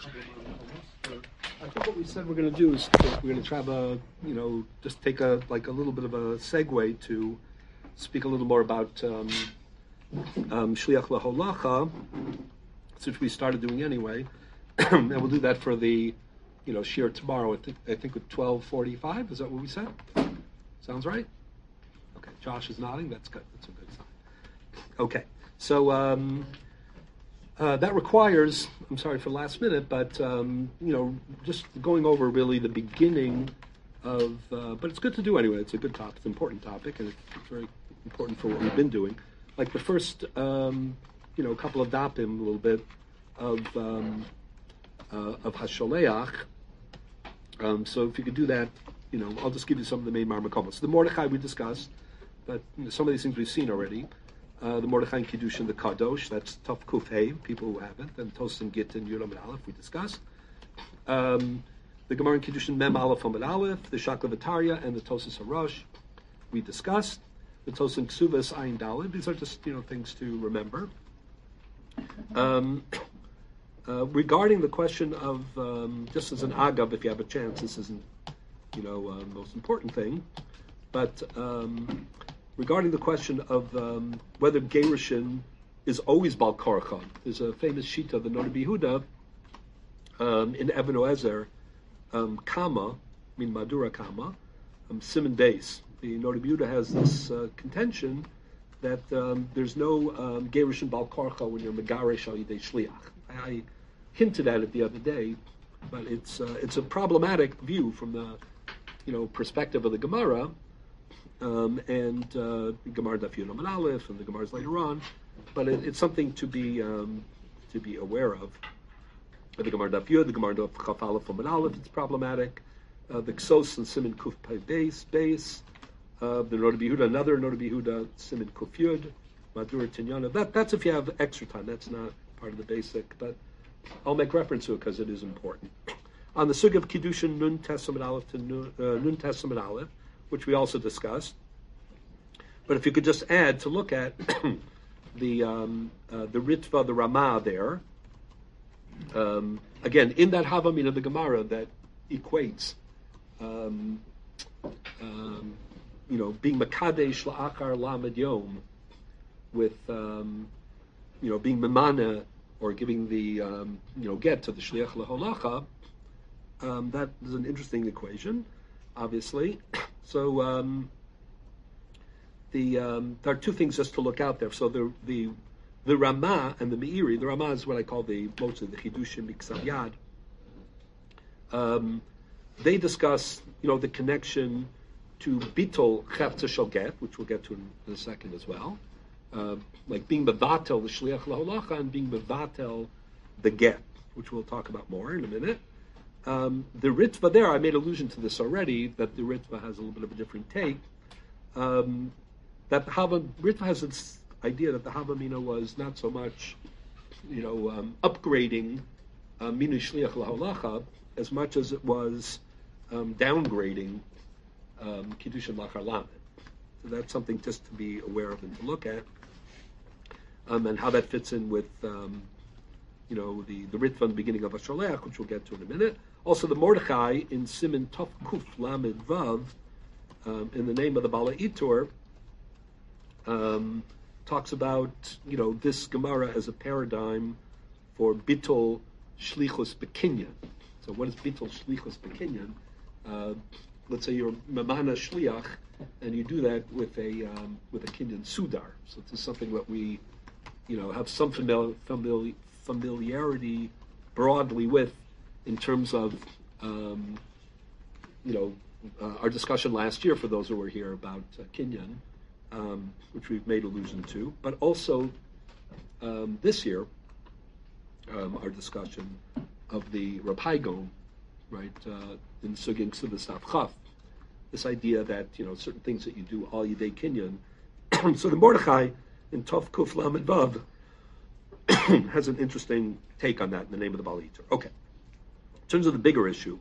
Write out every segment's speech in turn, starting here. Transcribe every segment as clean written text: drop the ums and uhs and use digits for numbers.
I think what we said we're going to do is we're going to try to, just take a little bit of a segue to speak a little more about Shliach L'Holacha, which we started doing anyway, and we'll do that for the, shir tomorrow. I think at 12:45. Is that what we said? Sounds right. Okay, Josh is nodding. That's good. That's a good sign. Okay, so that requires. I'm sorry for the last minute, but just going over really the beginning of. But it's good to do anyway. It's a good topic. It's an important topic, and it's very important for what we've been doing. Like the first, couple of dapim, a little bit of Hasholeach. So if you could do that, I'll just give you some of the main marmakomos. So the Mordechai we discussed, but some of these things we've seen already. The Mordechai and Kiddushin, the Kadosh, that's Tov Kuf Hey, people who haven't, and Tos and Git and Yudam and Aleph we discussed. The Gemara and Kiddushin Mem Aleph Amid Aleph, the Shakla V'Tarya, and the Tosas Harosh we discussed. The Tos and Ksuvas Ayin Daled. These are just things to remember. Regarding the question of just as an agav, if you have a chance, this isn't the most important thing, but regarding the question of whether Gerushin is always Bal Korcha, there's a famous shita of the Noda B'Yehuda in Even Oezer, Kama, Madura Kama, Simon Beis. The Noda B'Yehuda has this contention that there's no Gerushin Bal Korcha when you're Megaresh Al Yidei Shliach. I hinted at it the other day, but it's a problematic view from the perspective of the Gemara, and Gemara Daf Yud Amud Aleph and the Gemaras later on. But it's something to be aware of. The Gemara Daf Yud, the Gemara Daf Chaf Aleph Amud Aleph, it's problematic. The Ksos and Siman Kuf Pei Beis, the Noda B'Yehuda, another Noda B'Yehuda, Siman Kuf Yud, Madur Tinyana. That's if you have extra time. That's not part of the basic, but I'll make reference to it because it is important. On the Sug of Kiddushin Nun Tesam Aleph to Nun Tesam Aleph, which we also discussed. But if you could just add to look at the Ritva, the Ramah there, again, in that Havamina of the Gemara that equates being Makadesh La'achar Lamed Yom with being Memana or giving the get to the Shliach L'Holacha, that is an interesting equation, obviously. So there are two things just to look out there. So the Ramah and the Meiri, the Ramah is what I call mostly the Chidushim Miksav Yad. They discuss the connection to Bitol Chefza Shel Get, which we'll get to in a second as well. Like being mevatel the shliach laholacha and being mevatel the get, which we'll talk about more in a minute. The Ritva there, I made allusion to this already, that the Ritva has a little bit of a different take. That Ritva has this idea that the Havamina was not so much, upgrading minu shliach laholacha as much as it was downgrading kiddushin lachar lamed. So that's something just to be aware of and to look at. And how that fits in with, the Ritva in the beginning of Hasholeach, which we'll get to in a minute. Also, the Mordechai in Siman Tov Kuf Lamed Vav, in the name of the Bala Itur, talks about, this Gemara as a paradigm for Bitol Shlichus Bekinyan. So what is Bitol Shlichus Bekinyan? Let's say you're Mamana Shliach, and you do that with a Kinyan Sudar. So this is something that we have some familiarity broadly with in terms of, our discussion last year, for those who were here, about Kinyan, which we've made allusion to, but also this year, our discussion of the Rapaigon, right, in Sugin Ksubas Daf Chaf, this idea that, certain things that you do all Yidei Kinyan. So the Mordechai in Tov Kuf Lamed Vav has an interesting take on that in the name of the Bala Itur. Okay. In terms of the bigger issue,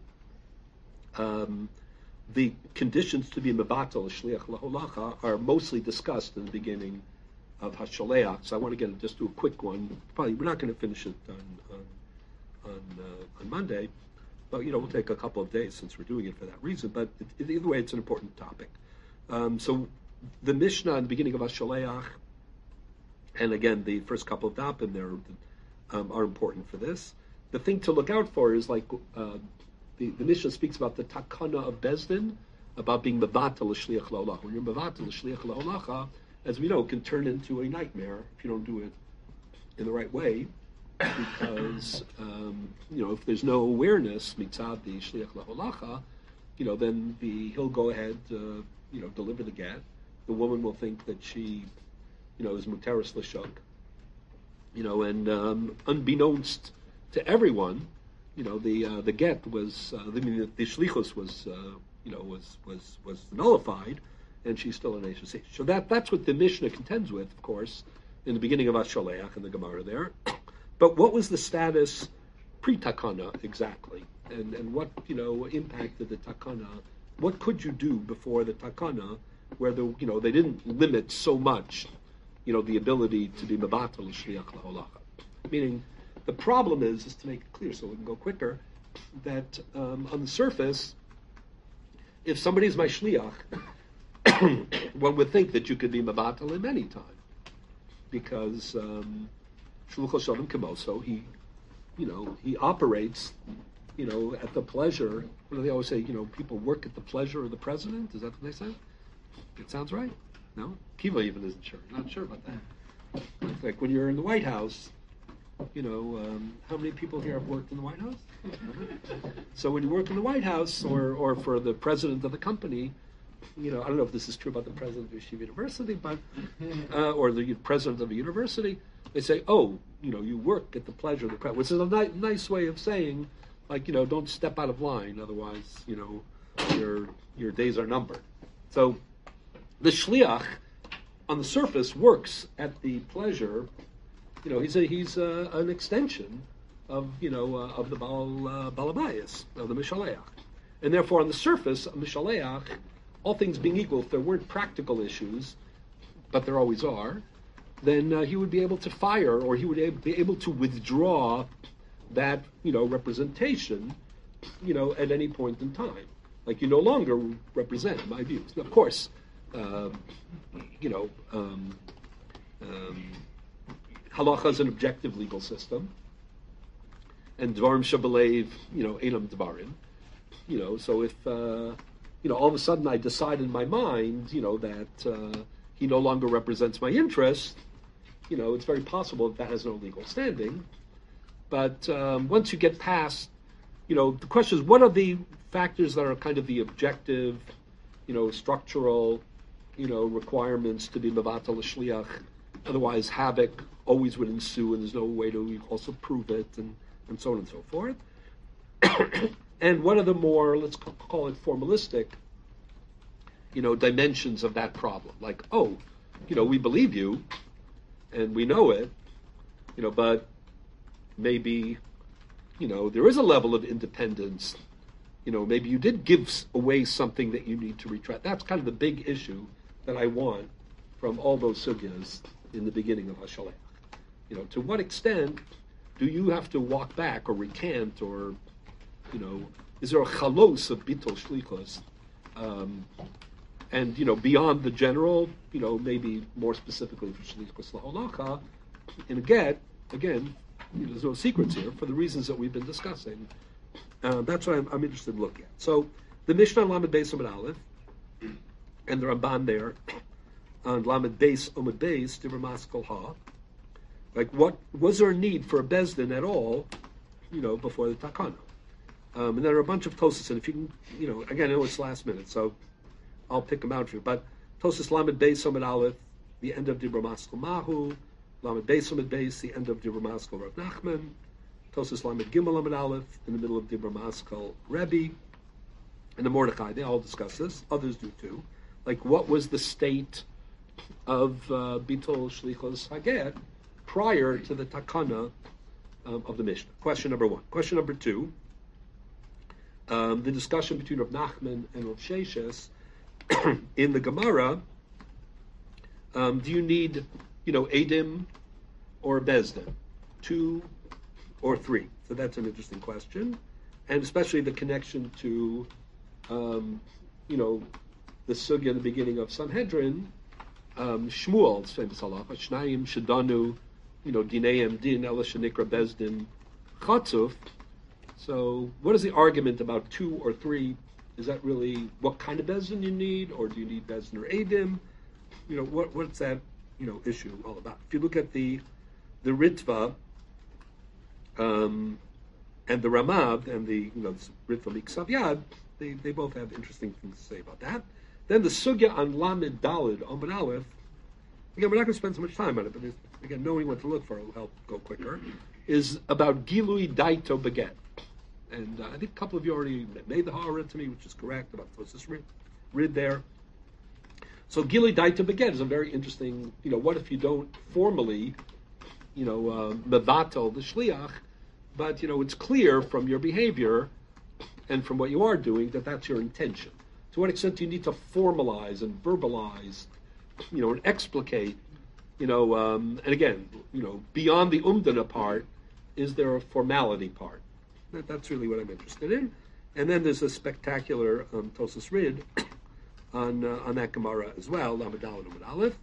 the conditions to be mevatel shliach laholacha are mostly discussed in the beginning of Hasholeach. So I want to just do a quick one. Probably we're not going to finish it on Monday, but we'll take a couple of days since we're doing it for that reason. But either way, it's an important topic. So the Mishnah in the beginning of Ashaleach, and again the first couple of dapim there are important for this. The thing to look out for is the Mishnah speaks about the takana of Bezdin, about being mevatel l'shliach la'olacha. When you're mevatel l'shliach la'olacha, as we know, can turn into a nightmare if you don't do it in the right way, because if there's no awareness mitzad the shliach la'olacha, then he'll go ahead, deliver the get. The woman will think that she, is muteris l'shuk, and unbeknownst to everyone, the get was, the shlichus was nullified, and she's still an Ashes. So that's what the Mishnah contends with, of course, in the beginning of Ashaleach in the Gemara there. But what was the status pre-takana exactly, and what impacted the takana? What could you do before the takana, where they didn't limit so much, the ability to be mevatel shliach la'olacha? Meaning, the problem is to make it clear so we can go quicker, that on the surface, if somebody's my shliach, one would think that you could be mevatel him any time, because shluchos shavim kemoso, he operates, at the pleasure. What do they always say? People work at the pleasure of the president. Is that what they say? It sounds right. No, Kiva even isn't sure. Not sure about that. It's like when you're in the White House. How many people here have worked in the White House? So when you work in the White House, or for the president of the company, I don't know if this is true about the president of Yeshiva University, but or the president of a university, they say, you work at the pleasure of the president, which is a nice way of saying, don't step out of line, otherwise, your days are numbered. So the shliach, on the surface, works at the pleasure. He's an extension of of the balabayas, of the mishaleach, and therefore on the surface, a mishaleach, all things being equal, if there weren't practical issues, but there always are, then he would be able to fire, or he would be able to withdraw that representation, at any point in time. You no longer represent my views. Now, of course, halacha is an objective legal system, and dvarim shabalev, enam dvarim. So if all of a sudden I decide in my mind, that he no longer represents my interest, it's very possible that has no legal standing. But once you get past, the question is, what are the factors that are kind of the objective, structural, requirements to be mevatel l'shliach? Otherwise, havoc always would ensue, and there's no way to also prove it, and so on and so forth. And what are the more, let's call it formalistic, dimensions of that problem? We believe you, and we know it, but maybe, there is a level of independence. Maybe you did give away something that you need to retract. That's kind of the big issue that I want from all those sugyas in the beginning of Hashalech. To what extent do you have to walk back or recant, or, is there a chalos of bittul shlichos? And, beyond the general, maybe more specifically for shlichos la'olacha, in a get, again, there's no secrets here for the reasons that we've been discussing. That's what I'm interested in looking at. So, the Mishnah on Lamed Beis Amud Aleph, and the Ramban there, on Lamed Beis Amud Beis, Dibur Maskal Ha. What was there a need for a Bezdin at all, before the Takana? And there are a bunch of Tosas, and if you can, again, I know it's last minute, so I'll pick them out for you. But Tosas Lamed Beis Amud Aleph, the end of Dibur Maskal Mahu, Lamed Beis Amud Beis, the end of Dibur Maskal Rav Nachman, Tosas Lamed Gimel Amud Aleph, in the middle of Dibur Maskal Rebbe, and the Mordechai. They all discuss this. Others do too. What was the state of Bitol Shlichos Haget prior to the Takana of the Mishnah? Question number one. Question number two, the discussion between Rav Nachman and Rav Sheshes in the Gemara. Do you need, Edim or Bezdin? Two or 3? So that's an interesting question, and especially the connection to, the sugya in the beginning of Sanhedrin, Shmuel's famous halacha, Shnayim Shadanu, Dineim Din Ela Shenikra Bezdin Chatzuf. So, what is the argument about 2 or 3? Is that really what kind of bezdin you need, or do you need bezdin or edim? What's that issue all about? If you look at the Ritva and the Ramav and the Ritva Miksav Yad, they both have interesting things to say about that. Then the sugya on Lamed Dalid Amud Aleph. Again, we're not going to spend so much time on it, but again, knowing what to look for will help go quicker. Is about Gilui Daito Beget. And I think a couple of you already made the ha'ara to me, which is correct, about Tosis Rid there. So Gilui Daito Beget is a very interesting, what if you don't formally, mevatel the shliach, but, it's clear from your behavior and from what you are doing that that's your intention. To what extent do you need to formalize and verbalize, and explicate, and again, beyond the umdana part, is there a formality part? That's really what I'm interested in. And then there's a spectacular Tosis Rid on that Gemara as well, Lamed Daled Amud Aleph.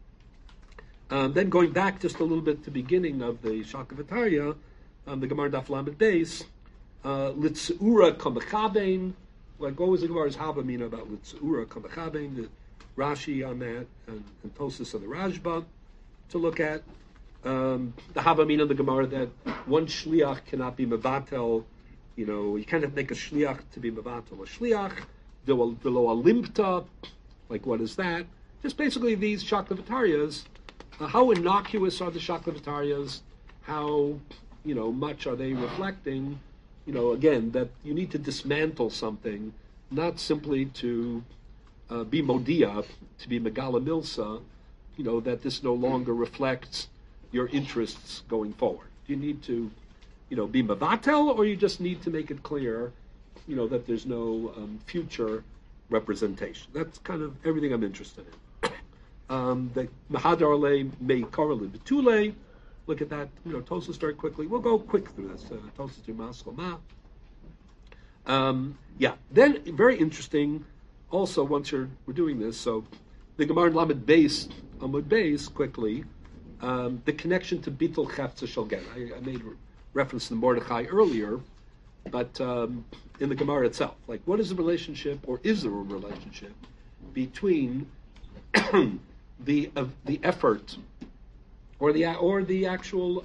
Then going back just a little bit to the beginning of the Shakavatariya, the Gemara Daf Lamed Beis, Litzeura Kamechabein. Like what was the Gemara's Havamina about Litzeura Kamechabein? The Rashi on that and Tosis on the Rajba to look at. The Havamina of the Gemara that one shliach cannot be mevatel. You can't make a shliach to be mevatel a shliach. Below a limpta, like what is that? Just basically these shaklavataryas. How innocuous are the shaklavataryas? How much are they reflecting? Again, that you need to dismantle something, not simply to be modia, to be megala milsa. That this no longer reflects your interests going forward. Do you need to, be mavatel, or you just need to make it clear, that there's no future representation? That's kind of everything I'm interested in. The Mahadarle may correlate betule. Look at that, Tosus very quickly. We'll go quick through this. Tosus to Maskoma. Then very interesting. Also, once we're doing this, so the Gemara Lamed Beis Amud Beis quickly. The connection to Bitul Chefza Shel Get. I made reference to the Mordechai earlier, but in the Gemara itself, like what is the relationship, or is there a relationship between the effort or the actual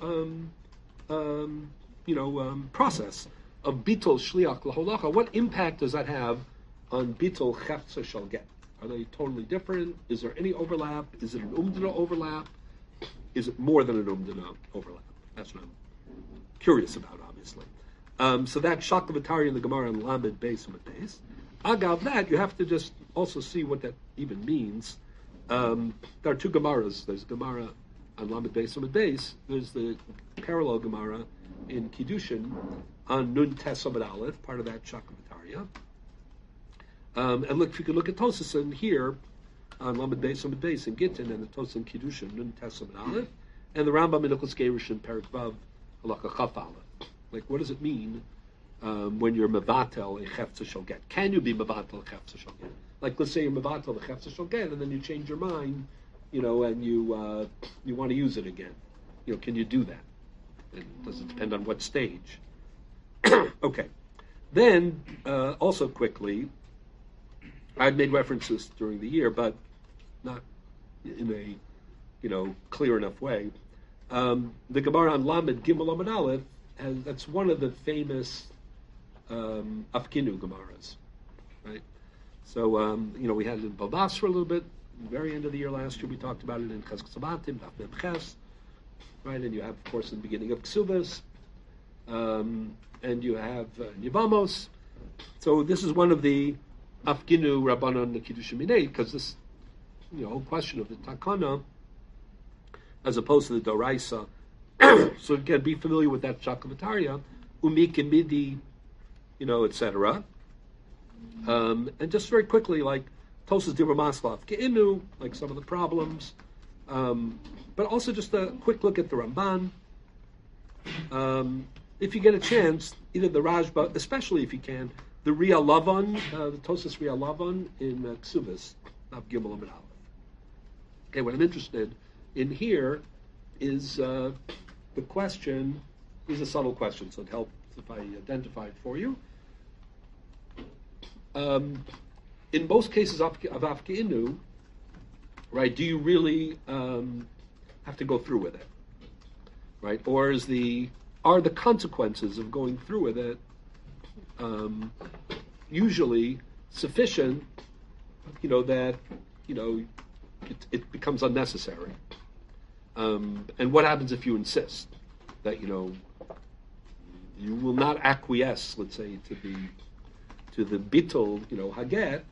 process of Bitul Shliach L'Holacha? What impact does that have on Bitul Chefza Shel Get? Are they totally different? Is there any overlap? Is it an umdana overlap? Is it more than an umdana overlap? That's what I'm curious about, obviously. So that Shakavatari in the Gemara and Lamed Beis Amud Beis. Agav that, you have to just also see what that even means. There are 2 Gemaras. There's Gemara on Lamed Beis Amud Beis. There's the parallel Gemara in Kiddushin on Nun Tes Amud Aleph, part of that Shakavatariya. And look, if you could look at Tosis in here, on Lamed Beis Amud Beis in Gittin, and the Tosis in Kiddushin, Nun Tes Amud Aleph, and the Rambam in Ilchos Gerushin, Perek Vav, Halacha Chaf Aleph. Like, what does it mean when you're mevatel a chefza shel get? Can you be mevatel a chefza shel get? Like, let's say you're mevatel a chefza shel get, and then you change your mind, and you want to use it again. Can you do that? And does it depend on what stage? Okay. Then, also quickly, I'd made references during the year, but not in a clear enough way. The Gemara on Lamed Gimel Amud Aleph, and that's one of the famous Afkinu Gemaras, right? So we had it in Balbas for a little bit. At the very end of the year last year, we talked about it in Chesed Sabatim, Daf Mem Ches, right? And you have, of course, in the beginning of Ksubas, and you have Yevamos. So this is one of the Afkinu Rabbanon Kiddushin Minei, because this whole question of the Takana as opposed to the Doraisa. So again, be familiar with that Shakavatariya, Umik Midi, etc. And just very quickly, like Tosas Dibur Maslav Ke'inu, like some of the problems, but also just a quick look at the Ramban. if you get a chance, either the Rajba, especially if you can, the Ria Lavan, the Tosas Ria Lavan in Ksubis, of Gimel Amid Aleph. Okay, what I'm interested in here is the question. These are subtle questions, so it helps if I identify it for you. In most cases of Afkeinu, right, do you really have to go through with it, right? Or are the consequences of going through with it usually sufficient, that it becomes unnecessary? And what happens if you insist that you will not acquiesce, let's say, to the bittul, haget,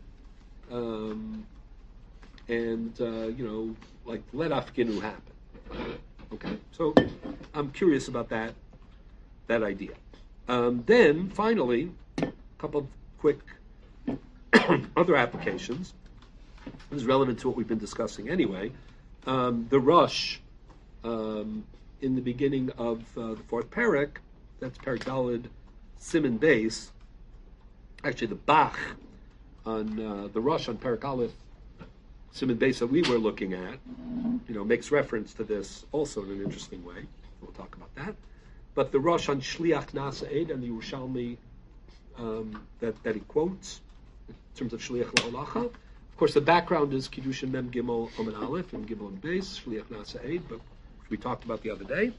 and like let afkinu happen. Okay, so I'm curious about that idea. Then finally, a couple of quick other applications. This is relevant to what we've been discussing anyway. The Rush in the beginning of the fourth parak, that's Parak Daled Siman Beis. Actually, the Bach on the Rush on Parak Aleph Siman Beis that we were looking at, makes reference to this also in an interesting way. We'll talk about that. But the Rush on Shliach Nasa'ed and the Yerushalmi that he quotes in terms of Shliach La'olacha. Of course, the background is Kiddushin Mem Gimel Omen Aleph and Gimel and Beis Shliach Nasa'ed, but we talked about the other day.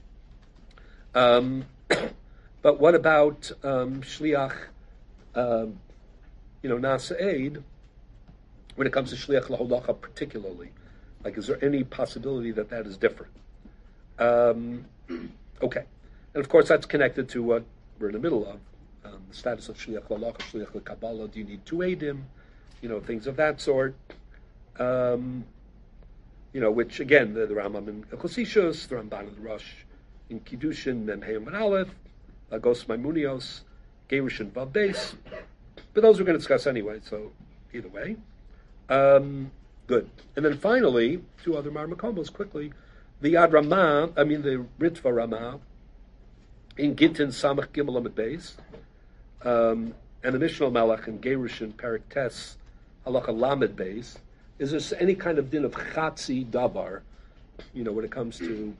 But what about Shliach, Nasa'ed, when it comes to Shliach La'olacha particularly? Like, is there any possibility that is different? Okay. And of course, that's connected to what we're in the middle of, the status of Shliach La'olacha, Shliach L'Kabbalah. Do you need two Eidim? Things of that sort. Which again, the Rambam in Chosishus, the Ramban in the Rosh in Kiddushin, Mem Hey and Aleph, Agos Maimunios, Gerush and Vav Beis. But those we're going to discuss anyway, so either way. Good. And then finally, two other Marmakombos quickly. The Yad Ramah, the Ritva Ramah, in Gittin Samach Gimel Amid Beis, and the Mishnah Melech in Gerushin Perik Tes Halacha Lamed Beis. Is there any kind of din of Chatzi Davar, when it comes to,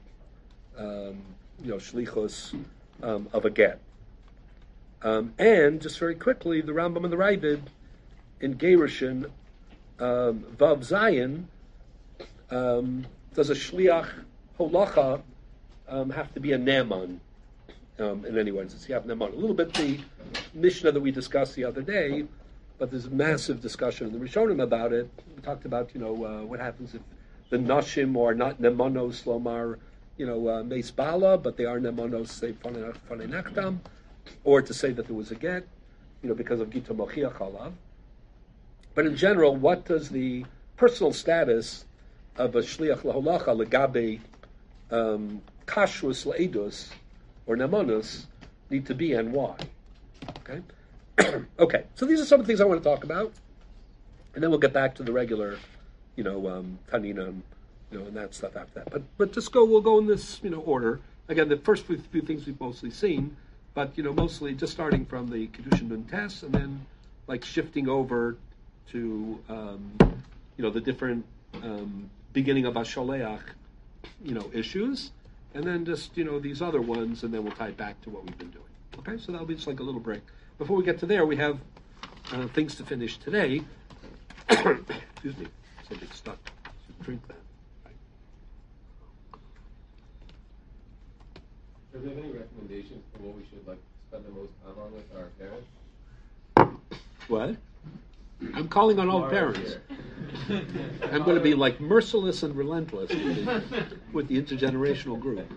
Shlichus of a get? And just very quickly, the Rambam and the Ravid in Gerushin Vav Zayin, does a Shliach Holacha have to be a Naaman in any way? Does he have Naaman? A little bit the Mishnah that we discussed the other day, but there's a massive discussion in the Rishonim about it. We talked about, what happens if the Nashim are not Nemanos Lomar, Meis Bala, but they are Nemanos, say, Fanei Nachtam, or to say that there was a get, because of Gita Mochiach Halav. But in general, what does the personal status of a Shliach Laholacha Legabe Kashrus Le'edus or Nemanus need to be, and why? Okay? Okay, so these are some of the things I want to talk about, and then we'll get back to the regular, Tanina, and that stuff after that. But we'll go in this, order. Again, the first few things we've mostly seen, but, mostly just starting from the Kiddushin Ben Tes, and then, shifting over to, the different beginning of Asholeach, issues, and then just, these other ones, and then we'll tie it back to what we've been doing. Okay, so that'll be just like a little break. Before we get to there, we have things to finish today. Excuse me, something stuck. Drink that. Do you have any recommendations for what we should spend the most time on with our parents? What? I'm calling on all parents. I'm going to be merciless and relentless with the intergenerational group.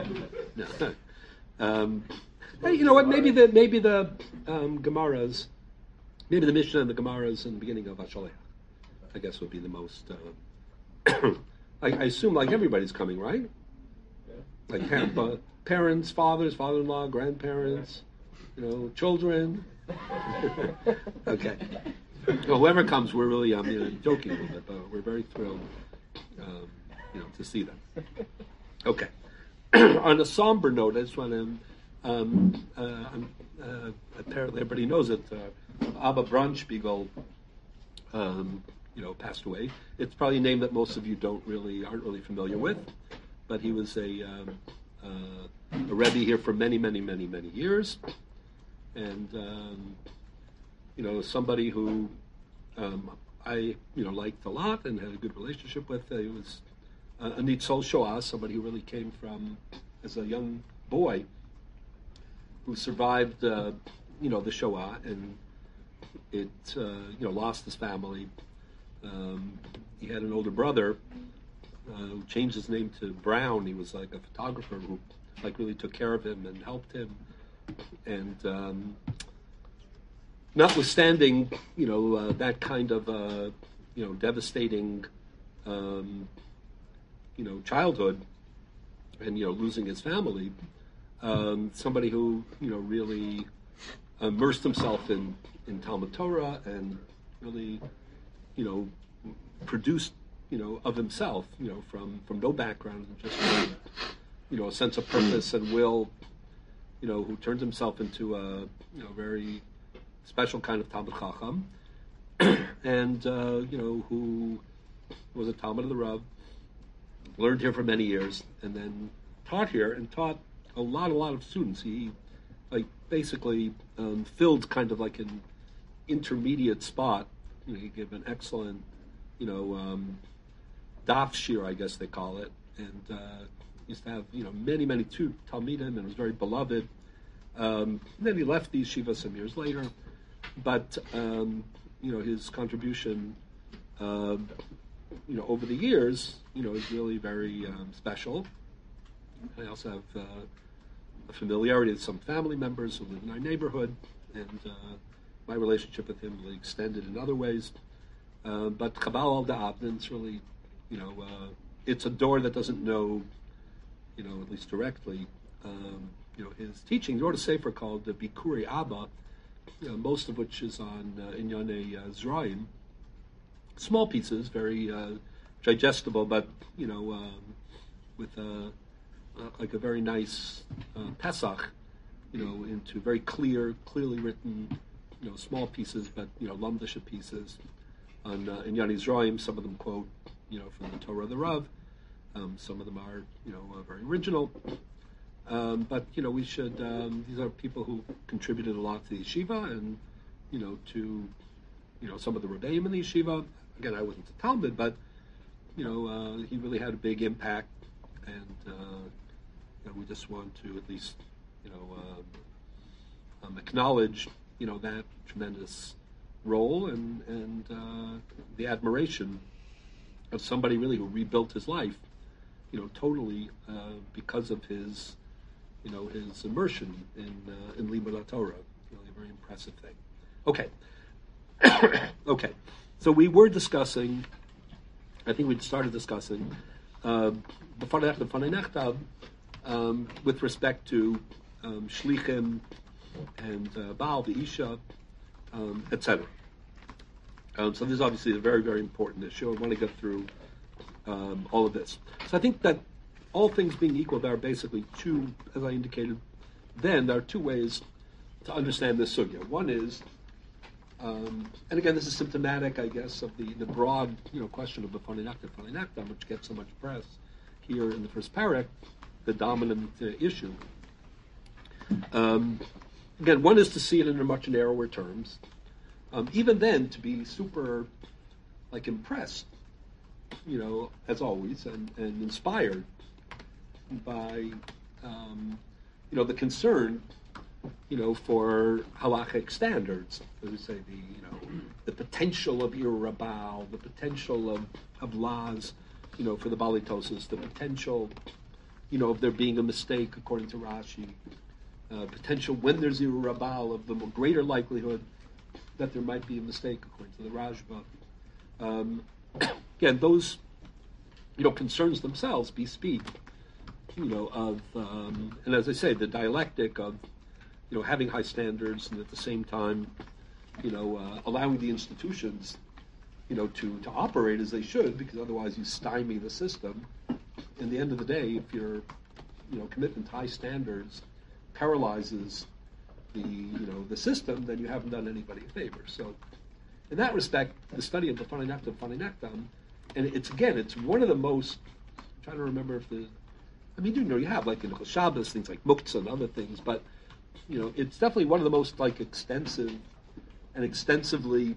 No. Hey, you know what? Maybe the Gemaras, maybe the Mishnah and the Gemaras in the beginning of Asholeach, I guess would be the most. I assume everybody's coming, right? Yeah. Parents, fathers, father-in-law, grandparents, children. Okay. Well, whoever comes, we're really, joking a little bit, but we're very thrilled, to see them. Okay. On a somber note, I just want to apparently everybody knows it. Abba Braunspiegel, passed away. It's probably a name that most of you aren't really familiar with, but he was a Rebbe here for many, many, many, many years, and somebody who I liked a lot and had a good relationship with. He was a Nitzol Shoah, somebody who really came from as a young boy who survived the Shoah, and it lost his family. He had an older brother who changed his name to Brown. He was like a photographer who really took care of him and helped him. And notwithstanding, that kind of devastating childhood and losing his family, somebody who really immersed himself in Talmud Torah and really produced of himself from no background and just a sense of purpose and will, who turned himself into a very special kind of Talmud Chacham, and who was a Talmud of the Rav, learned here for many years, and then taught here and taught a lot of students. He basically filled kind of like an intermediate spot. He gave an excellent daf shir, I guess they call it, and used to have many two talmidim, and was very beloved. Then he left the yeshiva some years later, but his contribution over the years is really very special. I also have a familiarity with some family members who live in our neighborhood, and my relationship with him really extended in other ways. But Chabal al Da'avnin, it's really, it's a door that doesn't know, at least directly, his teaching. He wrote a sefer called the Bikuri Abba, most of which is on Inyane Zraim. Small pieces, very digestible, but, with like a very nice Pesach, into very clearly written, small pieces, but, Lamdasha pieces. On Inyane Zraim, some of them quote, from the Torah of the Rav. Some of them are, very original. But we should. These are people who contributed a lot to the yeshiva, and to some of the rebbeim in the yeshiva. Again, I wasn't a Talmud, but he really had a big impact, and we just want to at least acknowledge that tremendous role and the admiration of somebody really who rebuilt his life, totally because of his his immersion in Limud Torah. Really a very impressive thing. Okay. Okay. So we were discussing, I think we'd started discussing the Fanei Nechtav with respect to Shlichim and Baal, the Isha, etc. So this is obviously a very, very important issue. I want to get through all of this. So I think that all things being equal, there are basically two, as I indicated then, there are two ways to understand this sugya. One is, and again, this is symptomatic, I guess, of the broad question of the Fanei Nechtav, which gets so much press here in the first parak, the dominant issue. Again, one is to see it in a much narrower terms. Even then, to be super, impressed, as always, and inspired by, the concern, for halachic standards. As we say, the potential of Irabal, the potential of laws, for the Balitosis, the potential, of there being a mistake according to Rashi, potential when there's Irabal of the greater likelihood that there might be a mistake according to the Rashba. Again, those, concerns themselves bespeak, of, and as I say, the dialectic of, having high standards and at the same time, allowing the institutions, to operate as they should, because otherwise you stymie the system. In the end of the day, if your, commitment to high standards paralyzes the system, then you haven't done anybody a favor. So, in that respect, the study of the Fanei Nektam, and it's one of the most. I'm trying to remember if you have like in Shabbos things like Muktzah and other things, but it's definitely one of the most like extensive and extensively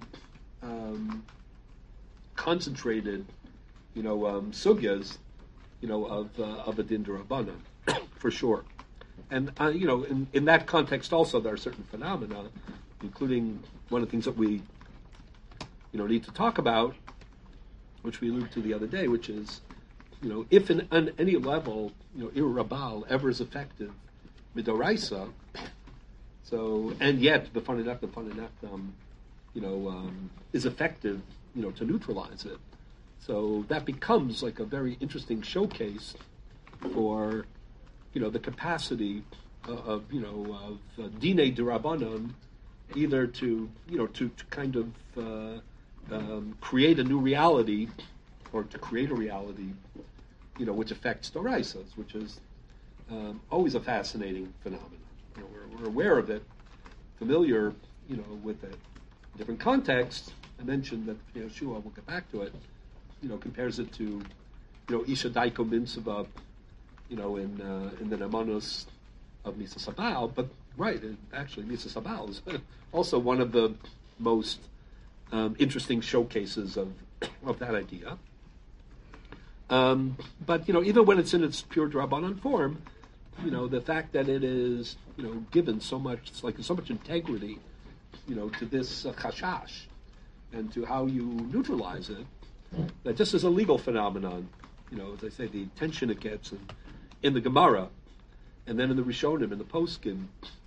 concentrated, sugyas, of a din d'Rabbanan, for sure. And in that context also there are certain phenomena, including one of the things that we need to talk about, which we alluded to the other day, which is if on any level Ir ever is effective midoraisa, so and yet the Fanei Nektam is effective to neutralize it. So that becomes like a very interesting showcase for the capacity of Dinei d'Rabbanan, either to kind of create a new reality, or to create a reality which affects Doraisas, which is always a fascinating phenomenon. We're aware of it, familiar with it. Different contexts. I mentioned that Shua, we'll get back to it, compares it to Isha Daiko Mitzvah, in the Nemanos of Misa Sabal, but actually Misa Sabal is also one of the most interesting showcases of that idea. But even when it's in its pure Drabanan form, the fact that it is given so much integrity, to this chashash, and to how you neutralize it, that just as a legal phenomenon, as I say, the attention it gets in the Gemara, and then in the Rishonim and the Poskim,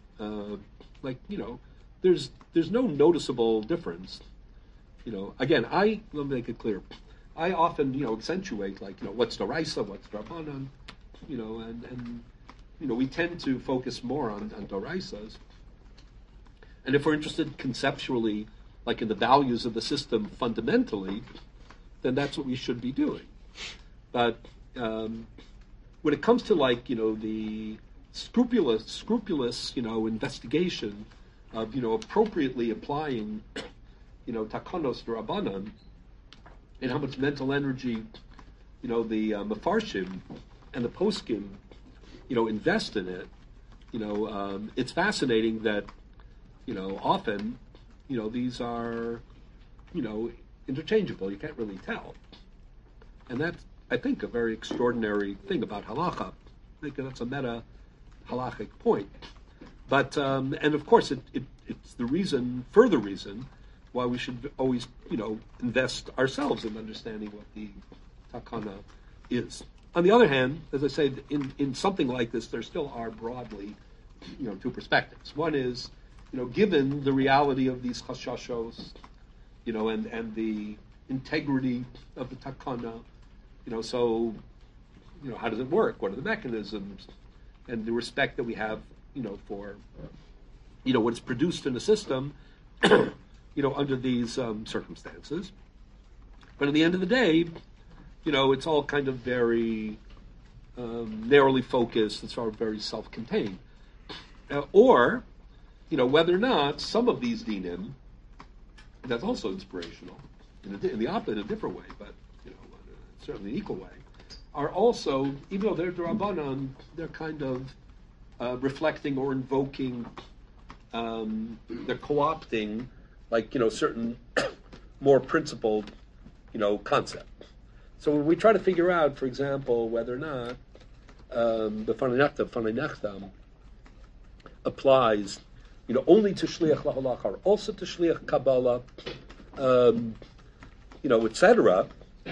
there's no noticeable difference. Again, let me make it clear. I often, accentuate what's Doraisa, what's Drabanan, and we tend to focus more on Doraisas. And if we're interested conceptually, like in the values of the system fundamentally, then that's what we should be doing. But when it comes to the scrupulous investigation of appropriately applying takanos d'Rabbanan, and how much mental energy the Mefarshim and the Poskim invest in it, it's fascinating that often these are interchangeable. You can't really tell, and that's, I think, a very extraordinary thing about halacha. I think that's a meta halachic point. But and of course it's the further reason why we should always invest ourselves in understanding what the takana is. On the other hand, as I say, in something like this, there still are broadly two perspectives. One is given the reality of these chashashos, and the integrity of the takana, so how does it work? What are the mechanisms? And the respect that we have, for what's produced in the system, under these circumstances. But at the end of the day, it's all kind of very narrowly focused. It's all very self-contained. Or, whether or not some of these dinim, that's also inspirational in a different way, but certainly an equal way, are also, even though they're D'Rabbanan, they're kind of reflecting or invoking, they're co-opting, certain more principled, concept. So when we try to figure out, for example, whether or not the Fanei Nektam applies, only to Shliach Lahalach, or also to Shliach Kabbalah, etc.,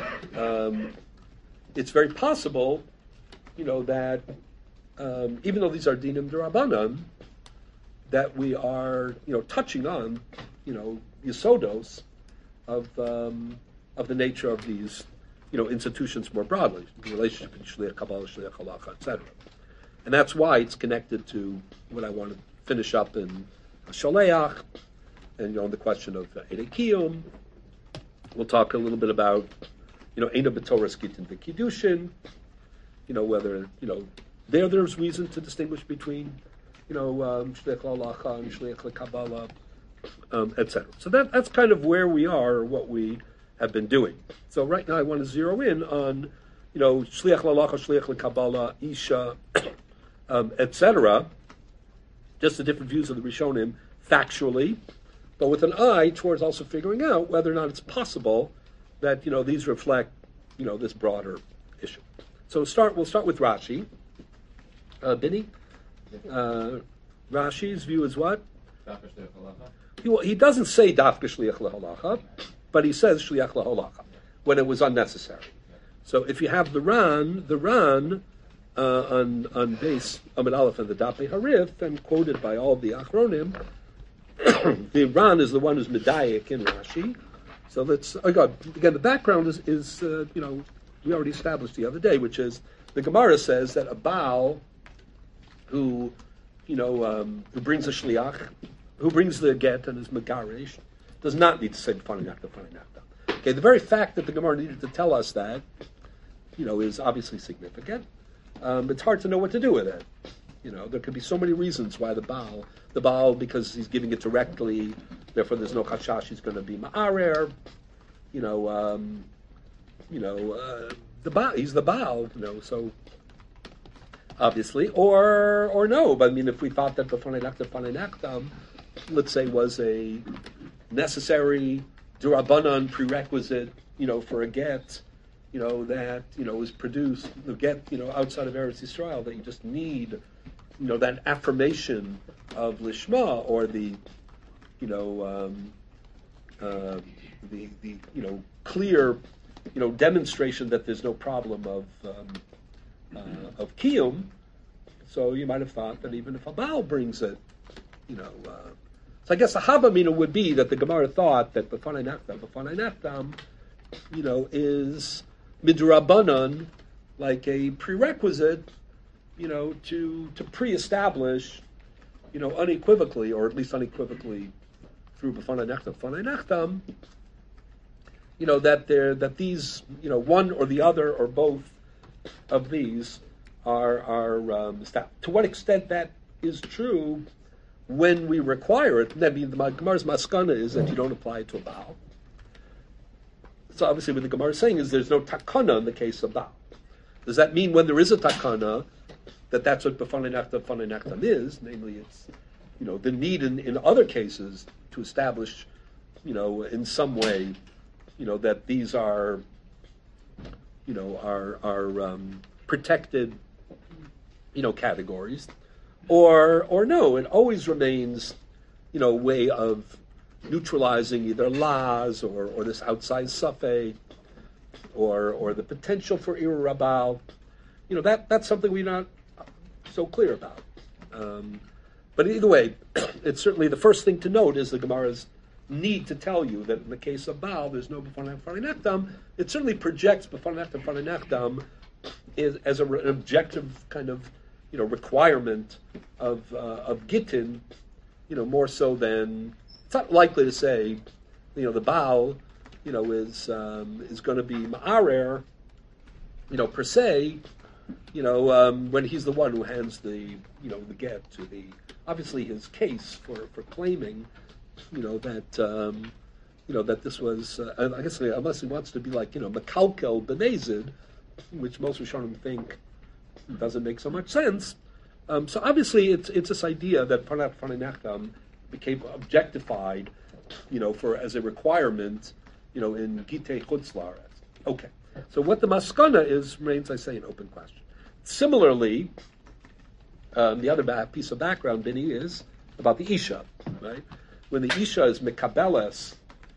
it's very possible, that even though these are dinim d'Rabbanan, that we are, touching on, yisodos of the nature of these, institutions more broadly, the relationship between Shliach Kabbalah, Shliach Halacha, etc. And that's why it's connected to what I want to finish up in Shaleach, and on the question of Eidei Kiyum. We'll talk a little bit about, Eina B'Torah Skitin V'Kiddushin, whether, there's reason to distinguish between, shliach la'alacha and shliach l'kabbalah, etc. So that's kind of where we are, or what we have been doing. So right now I want to zero in on, shliach la'alacha, shliach l'kabbalah, isha, etc. Just the different views of the Rishonim factually, but with an eye towards also figuring out whether or not it's possible that these reflect this broader issue. So we'll start with Rashi. Bini, Rashi's view is what? He doesn't say dafka shliach lahalacha, but he says shliach lahalacha when it was unnecessary. So if you have the Ran on base Amid Aleph and the Dapei Harif, and quoted by all of the Achronim, the Ran is the one who's medayik in Rashi. So let's again. The background is we already established the other day, which is the Gemara says that a Baal who brings a shliach, who brings the get and is megarish, does not need to say b'fanei nachta. Okay, the very fact that the Gemara needed to tell us that, is obviously significant. It's hard to know what to do with it. There could be so many reasons why the Baal, because he's giving it directly, therefore there's no chashash, he's going to be ma'arer. The Baal, he's the Baal, so obviously, or no. But I mean, if we thought that the b'fanei nachta, let's say, was a necessary d'Rabbanan prerequisite, for a get, that was produced, the get, outside of Eretz Yisrael, that you just need, that affirmation of lishma, or the clear, demonstration that there's no problem of kiyum. So you might have thought that even if a Baal brings it, so I guess the Havamina would be that the Gemara thought that b'fanei nachtam, is midrabanan, like a prerequisite, to pre-establish, unequivocally, or at least unequivocally through b'fanei nachtam, that these, one or the other or both of these are stopped. To what extent that is true when we require it, I mean, the Gemara's maskana is that you don't apply it to a Baal. So obviously what the Gemara is saying is there's no takana in the case of Baal. Does that mean when there is a takana, that's what b'fanei nachtam is, namely it's, the need in other cases to establish, in some way, that these are protected, categories, or no, it always remains, a way of neutralizing either laws or this outside safek, or the potential for irabal. That's something we're not so clear about. But either way, it's certainly the first thing to note is the Gemara's need to tell you that in the case of Baal, there's no b'fanei nachtam. It certainly projects b'fanei nachtam as an objective kind of requirement of gittin, more so than it's not likely to say, the Baal, is going to be ma'arer, per se, when he's the one who hands the get to the, obviously his case for claiming, that this was, I guess, unless he wants to be like, mekalkel benezid, which most Rishonim think doesn't make so much sense. So obviously it's this idea that b'fanei nachtam became objectified, as a requirement, in Gitei Chutz La'aretz. Okay. So what the maskana is remains, I say, an open question. Similarly, the other piece of background, Bini, is about the Isha, right? When the Isha is mekabeles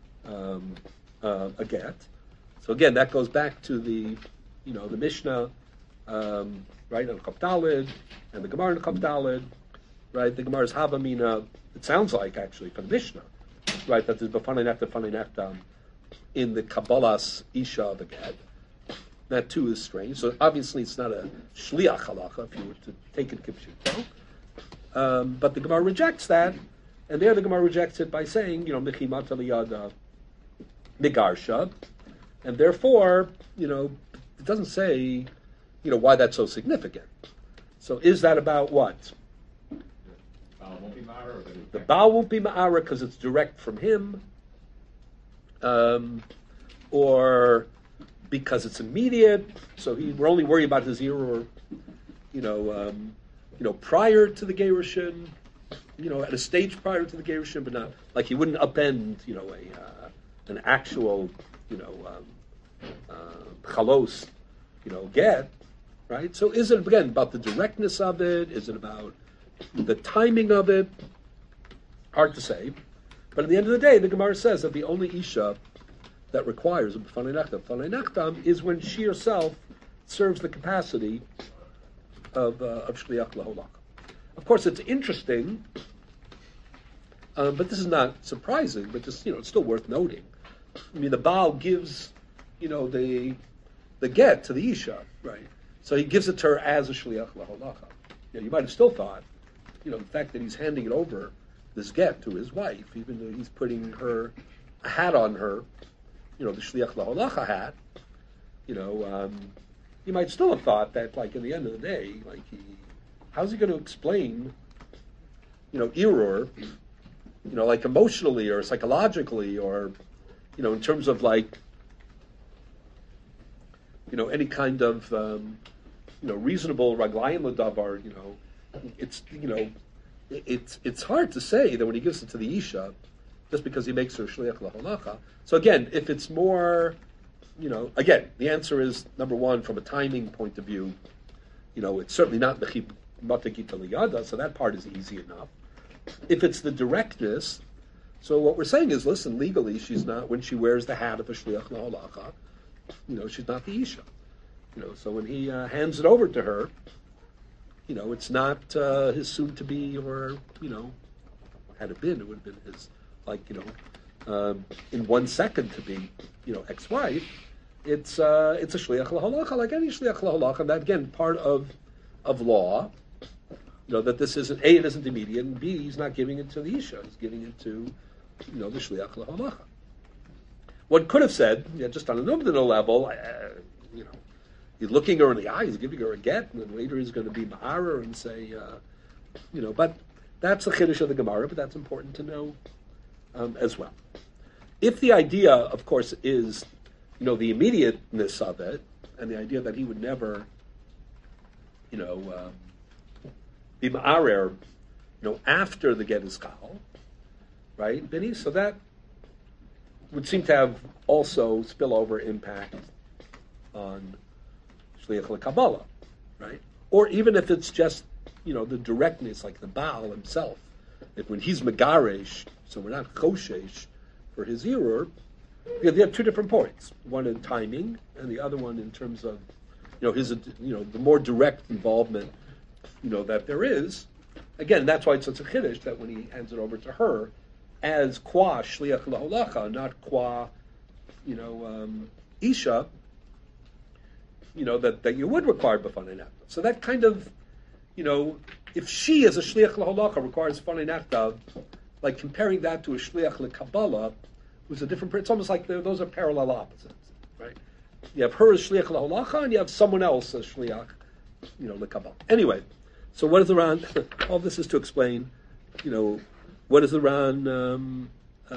a get, so again, that goes back to the Mishnah, right, on Kaf Daled, and the Gemara on Kaf Daled, right? The Gemara's Havamina, it sounds like, actually, from the Mishnah, right, that there's b'fanei nachtam in the Kabbalah's Isha of a get. That too is strange. So obviously it's not a shliach halacha if you were to take it kipshuto. But the Gemara rejects that, and there the Gemara rejects it by saying, mechimata liyada migarsha, and therefore, it doesn't say, why that's so significant. So is that about what? won't be Mara, or the Baal won't be Ma'ara because it's direct from him, or because it's immediate. So we're only worried about his ear, prior to the Gerushin, at a stage prior to the Gerushin, but not like he wouldn't upend, an actual, chalos, get, right? So is it again about the directness of it? Is it about the timing of it? Hard to say. But at the end of the day, the Gemara says that the only Isha that requires a B'fanei Nachtam is when she herself serves the capacity of Shliach Laholach. Of course, it's interesting, but this is not surprising, but just, it's still worth noting. I mean, the Baal gives, the get to the Isha, right? So he gives it to her as a Shliach Laholach. You might have still thought, the fact that he's handing it over, this get, to his wife, even though he's putting a hat on her, the Shliach Laholach hat, you might still have thought that, like, in the end of the day, like, how's he going to explain, Erur, like emotionally or psychologically or, in terms of, like, any kind of, reasonable raglayim l'davar, it's hard to say that when he gives it to the Isha, just because he makes her shliach laholacha. So again, if it's more, again, the answer is, number one, from a timing point of view, it's certainly not mechib matakita liyada, so that part is easy enough. If it's the directness, so what we're saying is, listen, legally, she's not, when she wears the hat of a shliach laholacha, she's not the Isha. So when he hands it over to her, it's not his soon-to-be, or, had it been, it would have been his, like, in 1 second to be, ex-wife. It's a shliach laholacha, like any shliach laholacha, and that, again, part of law, that this isn't, A, it isn't immediate, and B, he's not giving it to the Isha, he's giving it to, the shliach laholacha. One could have said, just on a nominal level, he's looking her in the eye, he's giving her a get, and then later he's going to be ma'arer and say, but that's the chiddush of the Gemara, but that's important to know as well. If the idea, of course, is, the immediateness of it, and the idea that he would never, be ma'arer, after the get is chal, right, Benny? So that would seem to have also spillover impact on Shliach LeKabbalah, right? Or even if it's just, the directness, like the Baal himself, if when he's Megaresh, so we're not Choshesh for his Erur, they have two different points. One in timing, and the other one in terms of, his, the more direct involvement, that there is. Again, that's why it's such a chiddush that when he hands it over to her, as qua Shliach Laholacha, not qua, Isha, that you would require b'fanei nachta. So that kind of, if she as a shliach laholacha requires b'fanei nachta, like comparing that to a shliach lekabbalah, who's a different. It's almost like those are parallel opposites, right? You have her as shliach laholacha, and you have someone else as shliach, lekabbalah. Anyway, so what is the Ran? All this is to explain, what does the Ran?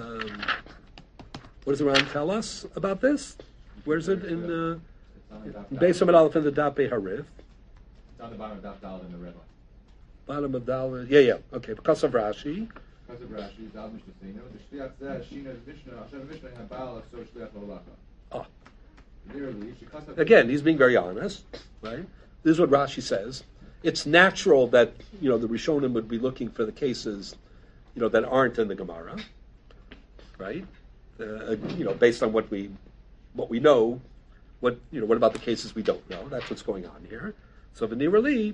What does the Ran tell us about this? Where's it in? Based on Aleph in the Dapei Harif. It's on the bottom of Daf Daled in the red line. Bottom of Daled, yeah, okay. Because of Rashi. Because of Rashi, Dal Mishnasino. The Shliach Zeh Shina Mishnah. Hashem Mishnah Habal So Shliach Laholacha. Again, he's being very honest, right? This is what Rashi says. It's natural that the Rishonim would be looking for the cases, that aren't in the Gemara, right? Based on what we know. What about the cases we don't know? That's what's going on here. So v'nirali.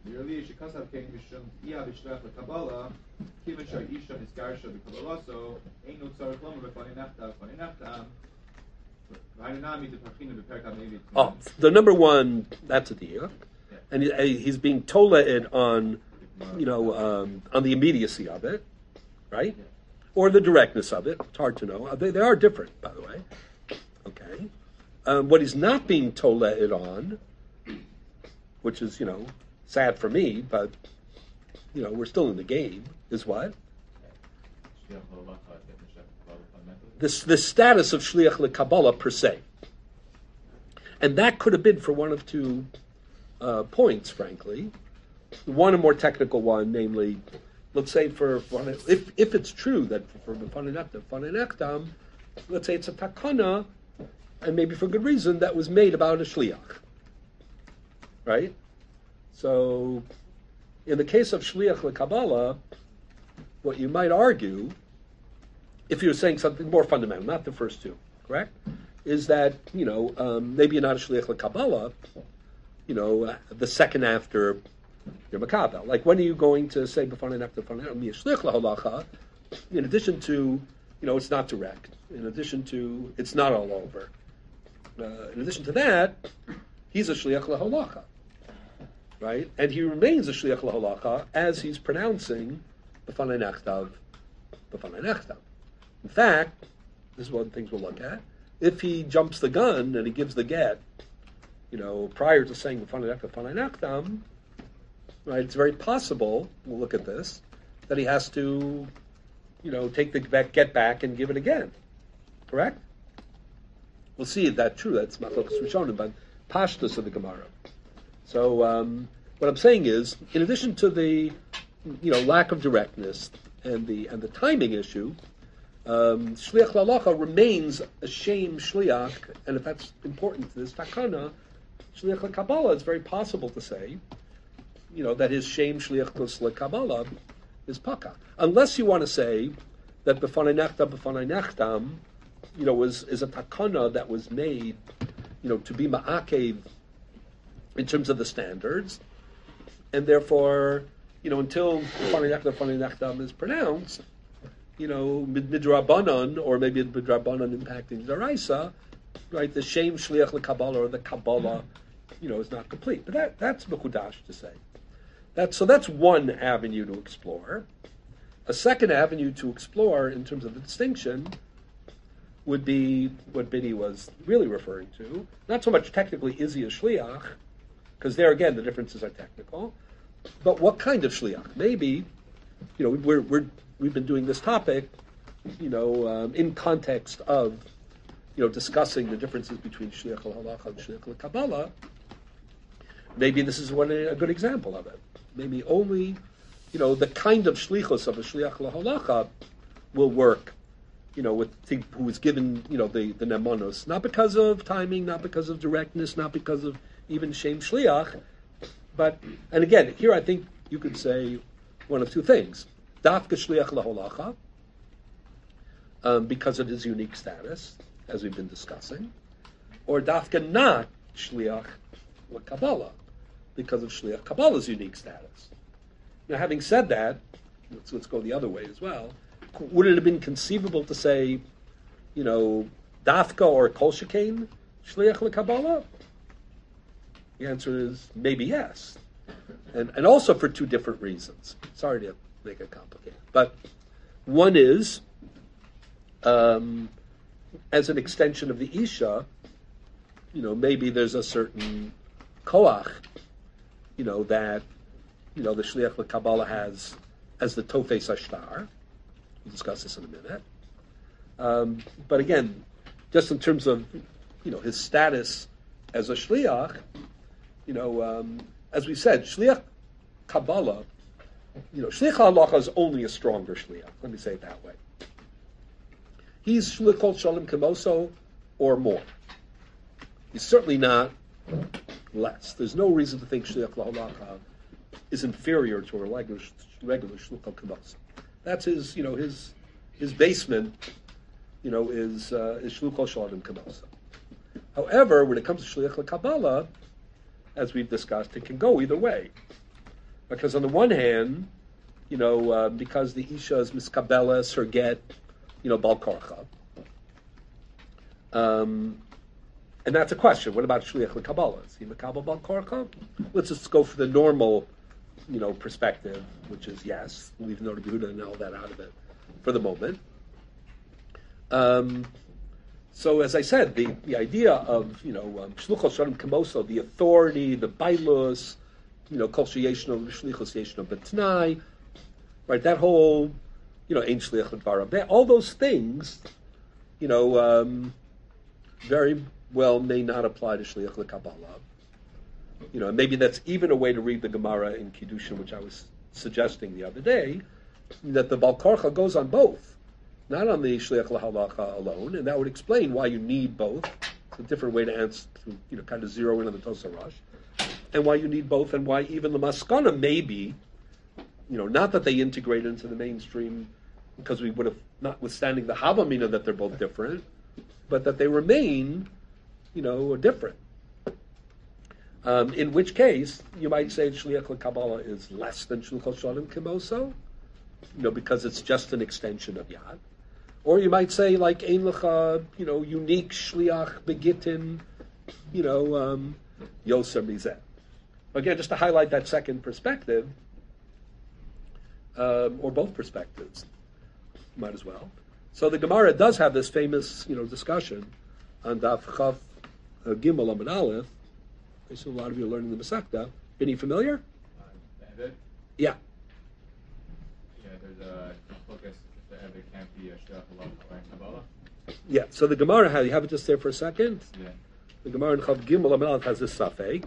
Oh, the number one, that's a deal, and he's being told on, on the immediacy of it, right, or the directness of it. It's hard to know. They are different, by the way. Okay. What he's not being told on, which is, sad for me, but we're still in the game, is what? The status of Shliach LeKabbalah per se. And that could have been for one of two points, frankly. One, a more technical one, namely, let's say if it's true that for B'fanei let's say it's a takana, and maybe for good reason, that was made about a shliach, right? So, in the case of shliach LeKabbalah, what you might argue, if you're saying something more fundamental, not the first two, correct, is that maybe you're not a shliach LeKabbalah, the second after your makabel. Like, when are you going to say b'fanei shliach lahalacha? In addition to, it's not direct. In addition to, it's not all over. In addition to that, he's a shliach lahalacha, right? And he remains a shliach lahalacha as he's pronouncing b'fanei nechtav. In fact, this is one of the things we'll look at. If he jumps the gun and he gives the get, prior to saying b'fanei nechtav, right, it's very possible, we'll look at this, that he has to, take the get back and give it again. Correct? We'll see if that's true. That's Machlokas Rishonim, but Pashtus of the Gemara. So what I'm saying is, in addition to the lack of directness and the timing issue, Shliach Lalacha remains a shame Shliach, and if that's important to this takana, Shliach LeKabbalah, it's very possible to say, that his shame Shliach LeKabbalah is paka. Unless you want to say that b'fanei nechtam, is a takana that was made, to be ma'akev in terms of the standards, and therefore, until b'fanei nechtam is pronounced, midrabanan, or maybe midrabanan impacting daraisa, right? The shame Shliach LeKabbalah or the Kabbalah, is not complete. But that's mekudash to say. That's one avenue to explore. A second avenue to explore in terms of the distinction would be what Biddy was really referring to. Not so much technically is he a shliach, because there again the differences are technical, but what kind of shliach? Maybe, we've been doing this topic, in context of, discussing the differences between shliach al-halacha and shliach al-kabbalah. Maybe this is a good example of it. Maybe only, the kind of shlichus of a shliach lahalacha will work, with who is given, the nemanos, not because of timing, not because of directness, not because of even shem shliach, but, and again, here I think you could say one of two things. Dafka shliach lahalacha, because of his unique status, as we've been discussing, or dafka not shliach l'kabbalah, because of Shliach Kabbalah's unique status. Now, having said that, let's go the other way as well. Would it have been conceivable to say, Dafka or Kol Shekain Shliach LeKabbalah? The answer is maybe yes, and also for two different reasons. Sorry to make it complicated, but one is, as an extension of the Isha, maybe there's a certain koach, that, the Shliach LeKabbalah has as the Tofes Ashtar. We'll discuss this in a minute. But again, just in terms of, his status as a Shliach, as we said, Shliach Kabbalah, Shliach HaHalacha is only a stronger Shliach. Let me say it that way. He's Shliach Kol Shalom Kemoso or more. He's certainly not less. There's no reason to think Shliach LaHalacha is inferior to a regular Shliach Kemoso. That's his, his basement, is Shliach Shalom Kemoso. However, when it comes to Shliach LeKabbalah, as we've discussed, it can go either way. Because on the one hand, because the Isha is miskabeles or get, bal korcha. And that's a question. What about Shliach LeKabbalah? Is he Mekabel Bal Korcha? Let's just go for the normal, perspective, which is yes. Leave Noda Yehuda and all that out of it for the moment. So as I said, the idea of, Shluchos Shalom Kemoso, the authority, the bailus, kol sheyeshno shlichus yeshno b'tnai, right? That whole, ein shliach l'dvarav. All those things, very well may not apply to shliach l'kabbalah. Maybe that's even a way to read the Gemara in Kiddushin, which I was suggesting the other day, that the Baal Korcha goes on both, not on the shliach l'halacha alone, and that would explain why you need both. It's a different way to answer, kind of zero in on the Tosar Rosh, and why you need both, and why even the Maskana maybe, not that they integrate into the mainstream, because we would have, notwithstanding the Havamina that they're both different, but that they remain, different. In which case, you might say Shliach l'Kabbalah is less than Shluchos Shalom Kimoso, because it's just an extension of Yad. Or you might say, like, Ein Lecha, unique Shliach Begitin, Yoser Mizeh. Again, just to highlight that second perspective, or both perspectives, might as well. So the Gemara does have this famous, discussion on Daf Chav Gimel Amud Aleph. I assume a lot of you are learning the Masechta. Any familiar? Yeah. Yeah, there's a focus that Eved can't be a Shliach Halacha in Kabbalah. Yeah, so the Gemara, you have it just there for a second? Yeah. The Gemara in Chav Gimel Amud Aleph has this safek.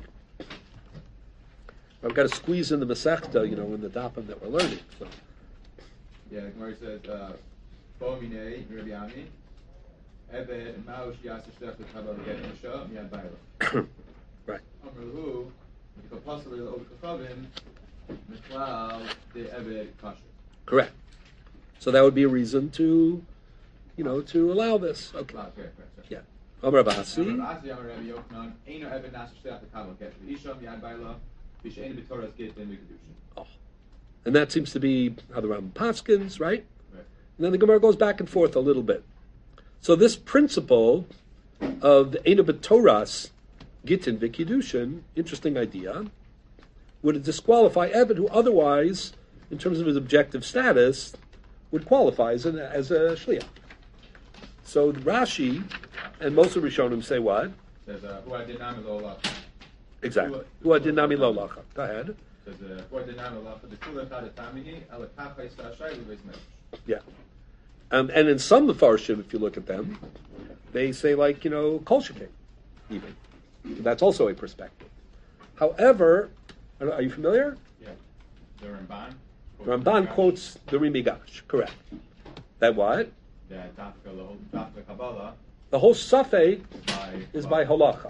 I've got to squeeze in the Masechta, in the Dapim that we're learning. So. Yeah, the Gemara says, Bo minei, Rabbi Ami, Eved ma'u sh'yas Shliach L'Kabbalah get Moshe miyad baylo. Right. Amrhu, Mikapasal L'Okachavim, Miklal de Eved Kasher. Correct. So that would be a reason to, to allow this. Okay. Correct. Yeah. Amar Abasi. Amar Rabbi Yochanan, Eino Eved Nasa Shliach L'Kabbalah get Isha miyad baylo, V'she'ein b'Torah's get in Mikkedushin. Oh. And that seems to be how the Rambam paskins, right? Right. And then the Gemara goes back and forth a little bit. So this principle of the Eino b'Torah's Gittin v'Kiddushin, interesting idea, would disqualify Eved, who otherwise, in terms of his objective status, would qualify as a shliach. So Rashi and most of Rishonim say what? Says, Hu adinami lo lacha. Exactly. Hu adinami lo lacha. Go ahead. Says, Hu adinami lo lacha. The kula chad atamihi, ele kafay sashai l'beis medrash. Yeah. And in some Mefarshim, if you look at them, they say kol shekei, even. That's also a perspective. However, are you familiar? Yeah. The Ramban. Ramban quotes the Rimigash, correct. That what? That Dafka Kabbalah. The whole Safek is by halacha.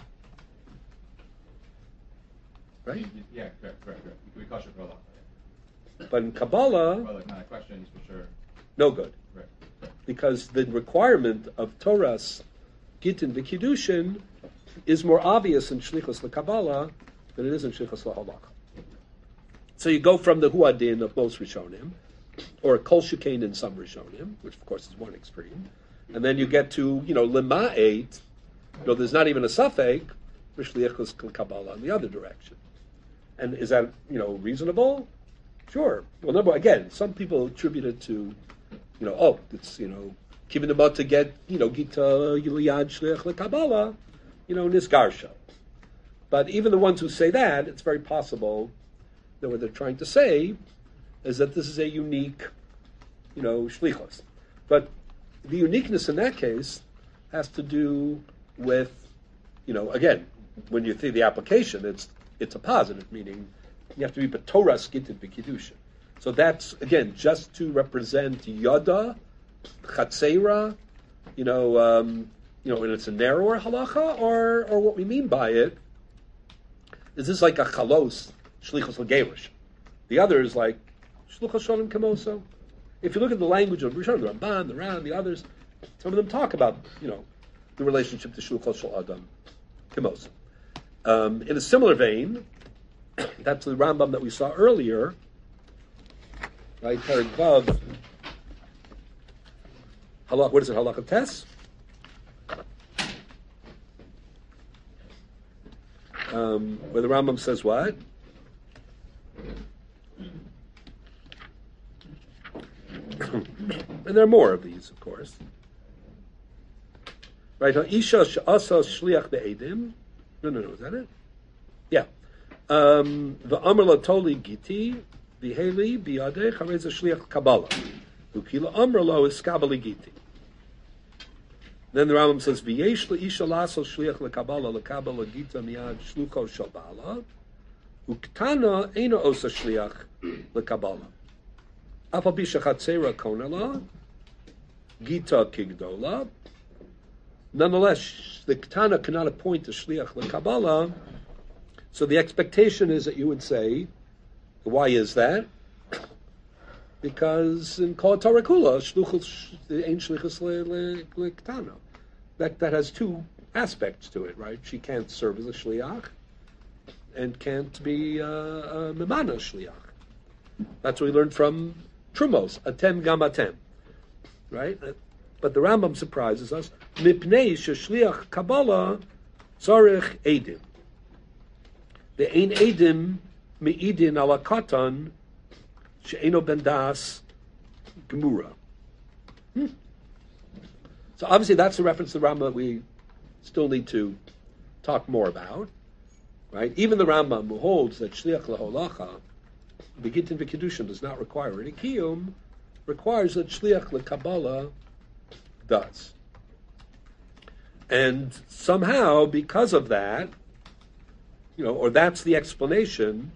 Right? Yeah, correct. We kosher for halacha. Yeah. But in Kabbalah, Well, not a question, is for sure. no good. Right. Because the requirement of Torah's Gittin v'Kiddushin is more obvious in Shlichus l'Kabbalah than it is in Shlichus l'Halacha. So you go from the Huadin of most Rishonim, or Kol Shekain in some Rishonim, which of course is one extreme, and then you get to, Lema'et, there's not even a Safek, for Shlichus l'Kabbalah in the other direction. And is that, reasonable? Sure. Well, again, some people attribute it to, it's, keeping them out to get, Gita Yiliyad Shliach l'Kabbalah, Nisgarsha. But even the ones who say that, it's very possible that what they're trying to say is that this is a unique, shlichus. But the uniqueness in that case has to do with, again, when you see the application, it's a positive, meaning you have to be b'torah skitted b'kiddushin. So that's, again, just to represent yada, chatzera, and it's a narrower halacha, or what we mean by it is this like a chalos shlichus l'gerish. The other is like shluchos shalom kamoso. If you look at the language of Rishon, the Ramban, the Ran, the others, some of them talk about the relationship to shluchos shal adam kamoso. In a similar vein, that's the Rambam that we saw earlier, right? Perek Vav. What is it? Halacha Tes. Where the Rambam says what? And there are more of these, of course. Right? Isha she'asa shliach be'edim. No, is that it? Yeah. The Amr Latoli Giti, Viheli, Biade, Chareza Shliach Kabbalah. Ukila Amr Lo is Kabbalah Giti. Then the Rambam says, V'yesh le'isha laso shliach le'kabbalah le'kabbalah gita miyad shlucho shel ba'ala, uktana eino osa shliach le'kabbalah. Afal pi shechatzera konela, gita kigdola. Nonetheless, the ktana cannot appoint a shliach le'kabbalah, so the expectation is that you would say, why is that? Because in Kol Torah Kula, ain't shlichus le'ktana. That has two aspects to it, right? She can't serve as a shliach and can't be a memana shliach. That's what we learned from Trumos, atem gam atem, right? But the Rambam surprises us. Mipnei sheshliach Kabbalah tzarich edim. The ein edim meidin ala katan she'eno ben das gemura. So obviously that's a reference to the Rambam that we still need to talk more about, right? Even the Rambam who holds that shliach laholacha, begitin v'kedushin, does not require any kiyum, requires that shliach lekabbalah does. And somehow, because of that, or that's the explanation,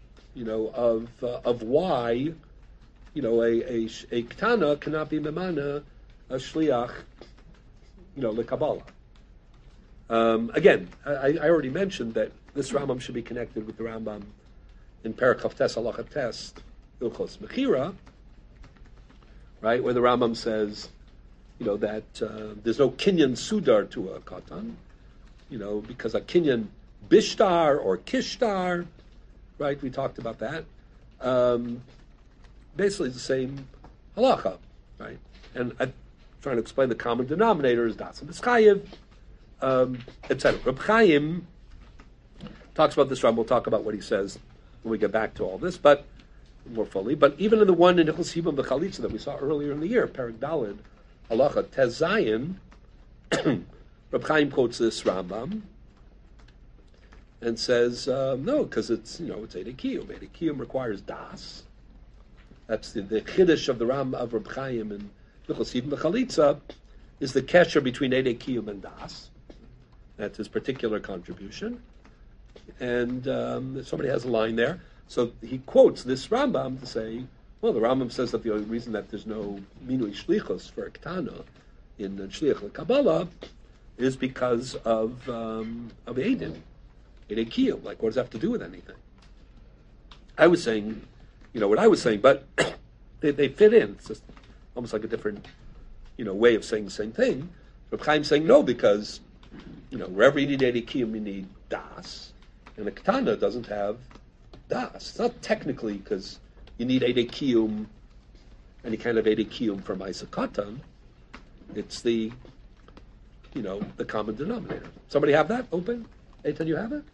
of why, a ktana cannot be memana a shliach, lekabbalah. Again, I already mentioned that this Rambam should be connected with the Rambam in Perek Chavtes Halacha Tes Ilchos Mechira, right, where the Rambam says, that there's no kinyan sudar to a katan, because a kinyan bishtar or kishtar, right? We talked about that. Basically, the same halacha, right? And I'm trying to explain the common denominator is das and b'schayev, etc. Reb Chaim talks about this Rambam. We'll talk about what he says when we get back to all this, but more fully. But even in the one in Nichos Hibam B'Chalitza that we saw earlier in the year, Perek Daled, halacha Tez Zayin, Reb Chaim quotes this Rambam and says, no, because it's Eidei Kiyum. Eidei Kiyum requires das. That's the chiddush of the Ram of Reb Chaim and Nichos Hibam B'Chalitza is the kesher between Eidei Kiyum and das. That's his particular contribution. And somebody has a line there. So he quotes this Rambam to say, well, the Rambam says that the only reason that there's no minui shlichus for a ktana in shliach l'kabbalah is because of Eidim, Eidei Kiyum. Like, what does that have to do with anything? I was saying, what I was saying, but they fit in. It's just almost like a different, way of saying the same thing. Reb Chaim's saying no, because, wherever you need Eidei Kiyum, you need das. And the katana doesn't have das. It's not technically because you need Eidei Kiyum, any kind of Eidei Kiyum from Isa Katan. It's the, the common denominator. Somebody have that open? Eitan, you have it?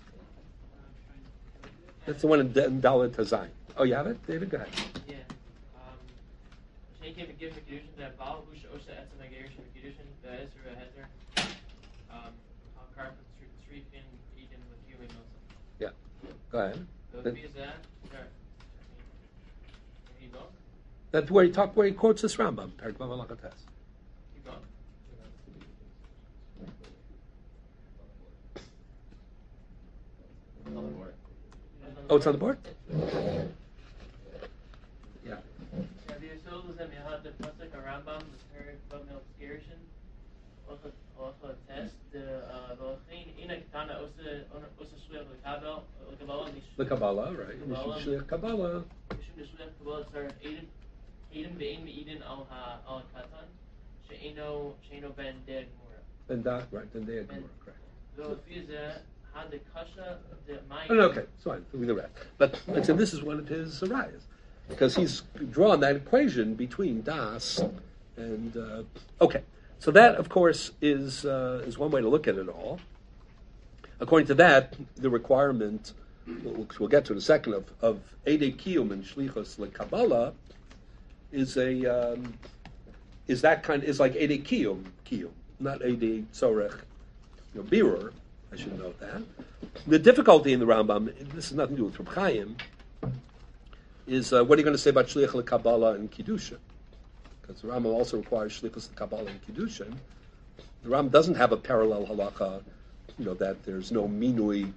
That's the one in Dalet Hazayin. Oh, you have it? David, go ahead. Yeah. She give a kedushin that Baal Hush Osha Etzem Agerish and kedushin the Ezra Hezer. Carpet Street in Eden with you and also. Yeah. Go ahead. That's where he quotes this Rambam. Perek Vav Halacha Tes. Keep going. On the board. Oh, it's on the board? Yeah. Have you sold us and you had the pasuk a Rambam the Perek Vav Halacha also test the in a katana also shliach l'kabel The Kabbalah, right? Shliach Kabbalah. Mishum shliach Kabbalah tzar Edim ve'ein me'idin al katan she'eno ben der gemura. Then that, right? Then they had Gemara, correct. So if had the kasha the mind. Oh, okay, it's fine. We the rest. But like I said, this is one of his arayas because he's drawn that equation between das and okay. So that, of course, is one way to look at it all. According to that, the requirement, which we'll get to in a second, of Eidei Kiyum and Shlichus LeKabbalah is like Eidei Kiyum, not Eidei Tzorech, Birur, I should note that. The difficulty in the Rambam, this has nothing to do with Reb Chaim, is what are you going to say about Shliach LeKabbalah and Kiddushin? Because the Rambam also requires Shlichus LeKabbalah and Kiddushin. The Rambam doesn't have a parallel halacha, that there's no minui,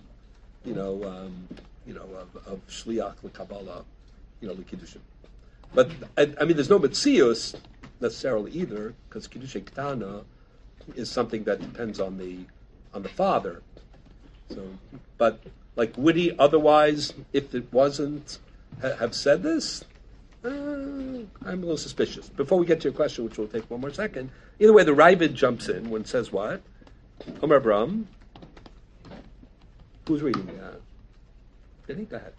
of Shliach LeKabbalah, LeKiddushin. But, there's no Metzius necessarily either, because Kiddushin Ketana is something that depends on the father. So, but would he otherwise, if it wasn't, have said this? I'm a little suspicious. Before we get to your question, which will take one more second, either way, the Ravid jumps in when it says what? Omer Bram. Who's reading that? Did he? Go ahead.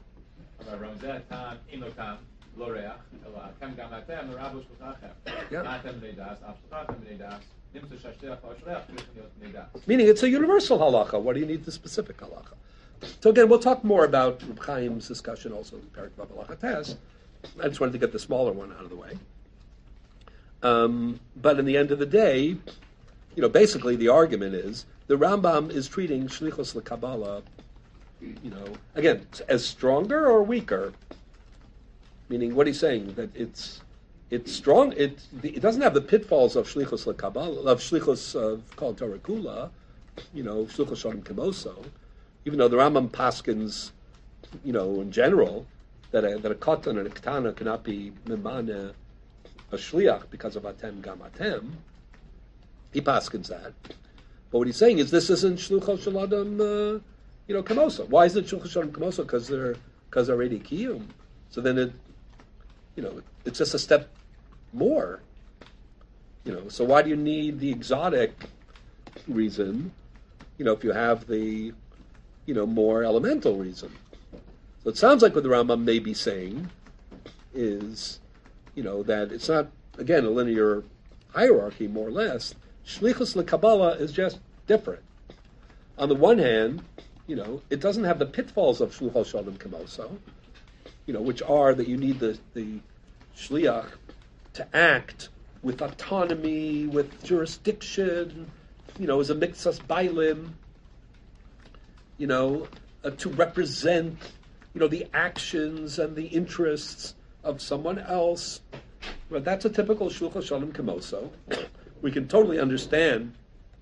Meaning it's a universal halacha. What do you need the specific halacha? So again, we'll talk more about Reb Chaim's discussion also in Perek Vav Halacha Tes. I just wanted to get the smaller one out of the way. But in the end of the day, basically the argument is the Rambam is treating Shlichus LeKabbalah, again, as stronger or weaker. Meaning, what he's saying that it's strong. It doesn't have the pitfalls of Shlichus LeKabbalah, of Shlichus of Kol Torah Kula, Shlichus Shalom Kemoso. Even though the Rambam paskins, in general, that a katan and a ketana cannot be mimane a shliach because of atem gam atem, he paskins that. But what he's saying is this isn't shluchos shaladam, kemosa. Why is it shluchos shaladam kemosa? Because they're already kiyum. So then it's just a step more. So why do you need the exotic reason? If you have the more elemental reason. So it sounds like what the Rambam may be saying is, that it's not, again, a linear hierarchy, more or less. Shlichus LeKabbalah is just different. On the one hand, it doesn't have the pitfalls of Shluchos Shalom Kemoso, which are that you need the shliach to act with autonomy, with jurisdiction, as a mixas bailim, to represent, the actions and the interests of someone else. Well, that's a typical Shluchos Shalom Kemoso. We can totally understand,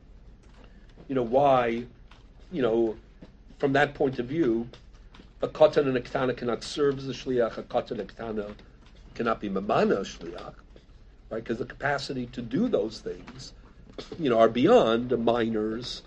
why, from that point of view, a katan and a ketana cannot serve as a shliach, a katan and a ketana cannot be mamana a shliach, right? Because the capacity to do those things, are beyond a minor's,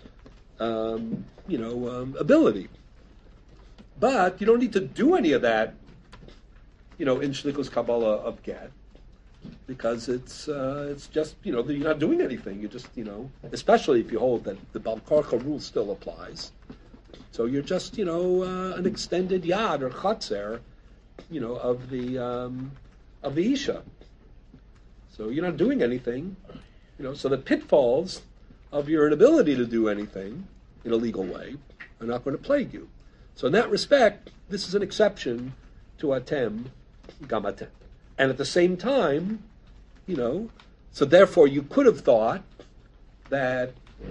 ability. But you don't need to do any of that, in Shlichus Kabbalah of Gad, because it's just, you're not doing anything. You just, especially if you hold that the Bal Karcha rule still applies. So you're just, an extended yad or chatzer, of the Isha. So you're not doing anything, so the pitfalls of your inability to do anything in a legal way are not going to plague you. So in that respect, this is an exception to atem gam atem. And at the same time, so therefore you could have thought that,